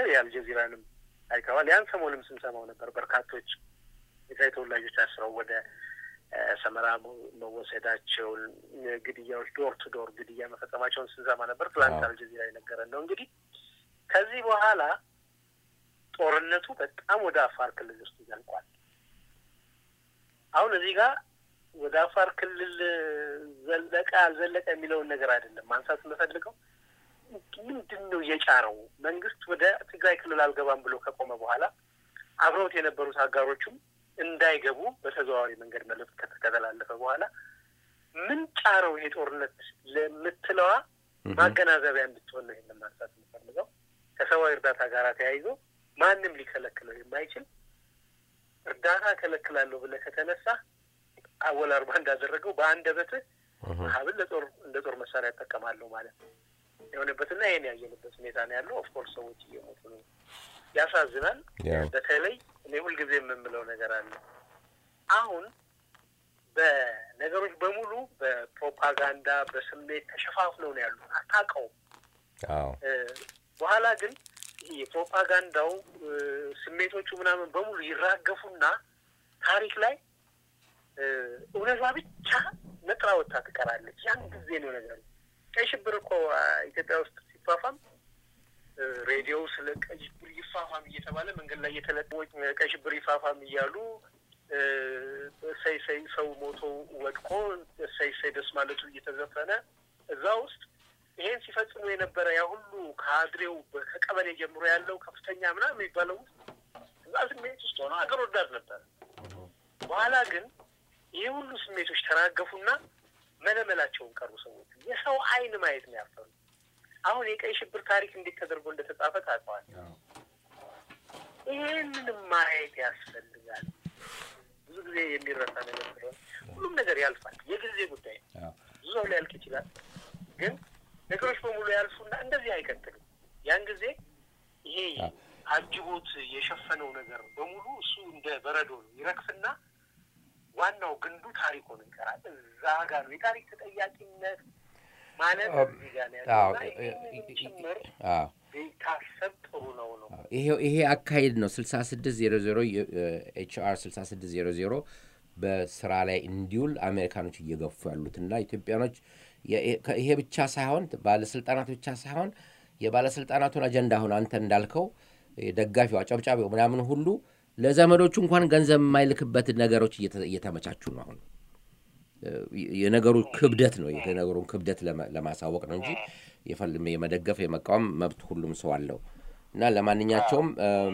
ሰመራ መወሰዳቸው ግድያዎች ዶር ቱ ዶር ግድያ መፈጸማቸውን ስንሰማ ነበር ትላንት አልጀዚራ የነገረን ነው እንግዲህ ከዚህ በኋላ ጦርነቱ በጣም ወደ አፋር ክልል ውስጥ ይዘልቋል አሁን እዚህ ጋር ወደ አፋር ክልል ዘለቀ የሚለውን ነገር አይደለም ማንሳት የምፈልገው ምንድነው የጫረው መንግስት ወደ ትግራይ ክልል አልገባም ብሎ ከቆመ በኋላ አብረውት የነበሩት አጋሮቹም እንዳይገቡ በተዘዋዋሪ መንገድ መልእክት ከተተላለፈ በኋላ ምን ጫረው ይሄ ጦርነት ለምትለዋ ማገናዘቢያ እንድትሆን ነው ይሄን ማንሳት የምፈልገው ከሰዋዊ እርዳታ ጋር ተያይዞ ማንንም ሊከለክለው የማይችል እርዳታ ከለክላለሁ ብለ ከተነሳ አወል አርባ እንዳደረገው በአንደበት ሀብል እንደ ጦር መሳሪያ ተጠቀማለሁ ማለት ነው የሆነበትና ይሄን ያየንበት ሁኔታ ነው ያለው ኦፍ ኮርስ ሰዎች እየሞቱ ነው ያሳዝናል በተለይ እኔ ሁሉ ጊዜ የምምለው ነገር አለ አሁን በነገሮች በሙሉ በፕሮፓጋንዳ በስሜት ተሸፋፍነው ነው ያሉት አታውቀው በኋላ ግን የፕሮፓጋንዳው ስሜቶቹ ምናምን በሙሉ ይራገፉና ታሪክ ላይ እውነታ ብቻ ነጥራ ወጣ ተቀራለች ያን ጊዜ ነው ነገር ከሽብር እኮ ኢትዮጵያ ውስጥ ሲፋፋም ሬዲዮ ስለ ከሽብር ይፋፋም እየተባለ መንገድ ላይ የተለቀቁ ከሽብር ይፋፋም እያሉ ሰው ሞቶ ወድቆ ደስ ማለቱ እየተዘፈነ እዛ ውስጥ ይሄን ሲፈጽሙ የነበረ ያ ሁሉ ካድሬው ከቀበሌ ጀምሮ ያለው ከፍተኛ ምናምን የሚባለው ስሜት ውስጥ ሆኖ አገር ወዳድ ነበር በኋላ ግን ይሄ ሁሉ ስሜቶች ተራገፉና መለመላቸውን ቀሩ ሰዎች የሰው አይን ማየት ነው ያፈሩ አሁን የቀይ ሽብር ታሪክ እንዴት ተደርጎ እንደተጻፈ ታውቃለህ ይሄንን ማየት ያስፈልጋል ብዙ ጊዜ የሚረሳ ነገር ነው ሁሉም ነገር ያልፋል የጊዜ ጉዳይ ብዙ ሊያልቅ ይችላል ግን ነገሮች በሙሉ ያልፉና እንደዚህ አይቀጥልም ያን ጊዜ ይሄ አጅቦት የሸፈነው ነገር በሙሉ እሱ እንደ በረዶ ነው ይረክፍና ዋናው ግንዱ ታሪክ ሆኖ ይቀራል እዛ ጋር ነው የታሪክ ተጠያቂነት ማለት እዚህ ጋር ነው ታሰብ ጥሩ ነው ይሄ አካሄድ ነው 6600 HR 6600 በስራ ላይ እንዲውል አሜሪካኖች እየገፉ ያሉትና ኢትዮጵያኖች ይሄ ብቻ ሳይሆን ባለስልጣናት ብቻ ሳይሆን የባለስልጣናቱን አጀንዳ አሁን አንተ እንዳልከው ደጋፊው አጨብጫቢው ምናምን ሁሉ ለዘመዶቹ እንኳን ገንዘብ የማይልክበት ነገሮች እየተመቻቹ ነው አሁን የነገሩ ክብደት ነው የነገሩን ክብደት ለማሳወቅ ነው እንጂ የመደገፍ የመቃወም መብት ሁሉም ሰው አለው እና ለማንኛቸውም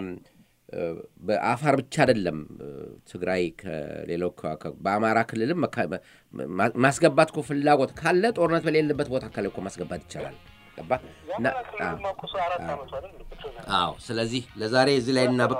በአፋር ብቻ አይደለም ትግራይ ከሌላው በአማራ ክልልም ማስገባት እኮ ፍላጎት ካለ ጦርነት በሌለበት ቦታ ካለ እኮ ማስገባት ይቻላል ገባና ስለዚህ ለዛሬ እዚህ ላይ እናብቃ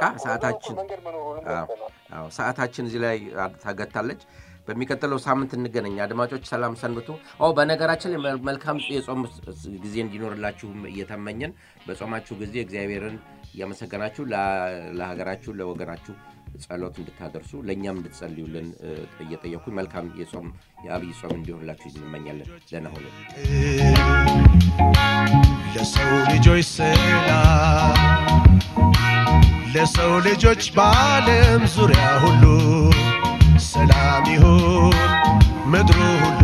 ሰዓታችን እዚህ ላይ ታገታለች በሚቀጥለው ሳምንት እንገናኝ አድማጮች ሰላም ሰንብቱ በነገራችን ላይ መልካም የጾም ጊዜ እንዲኖርላችሁ እየተመኘን በጾማችሁ ጊዜ እግዚአብሔርን ያመሰግናችሁ ለሀገራችሁ ለወገናችሁ ጸሎት እንድታደርሱ ለኛም እንድትጸልዩልን እየጠየቁኝ መልካም የጾም የአብይ ጾም እንዲሆንላችሁ እንመኛለን ደህና ሁኑ ለሰው ልጆች ሰላም ለሰው ልጆች በዓለም ዙሪያ ሁሉ ሰላም ይሁን ምድሩ ሁሉ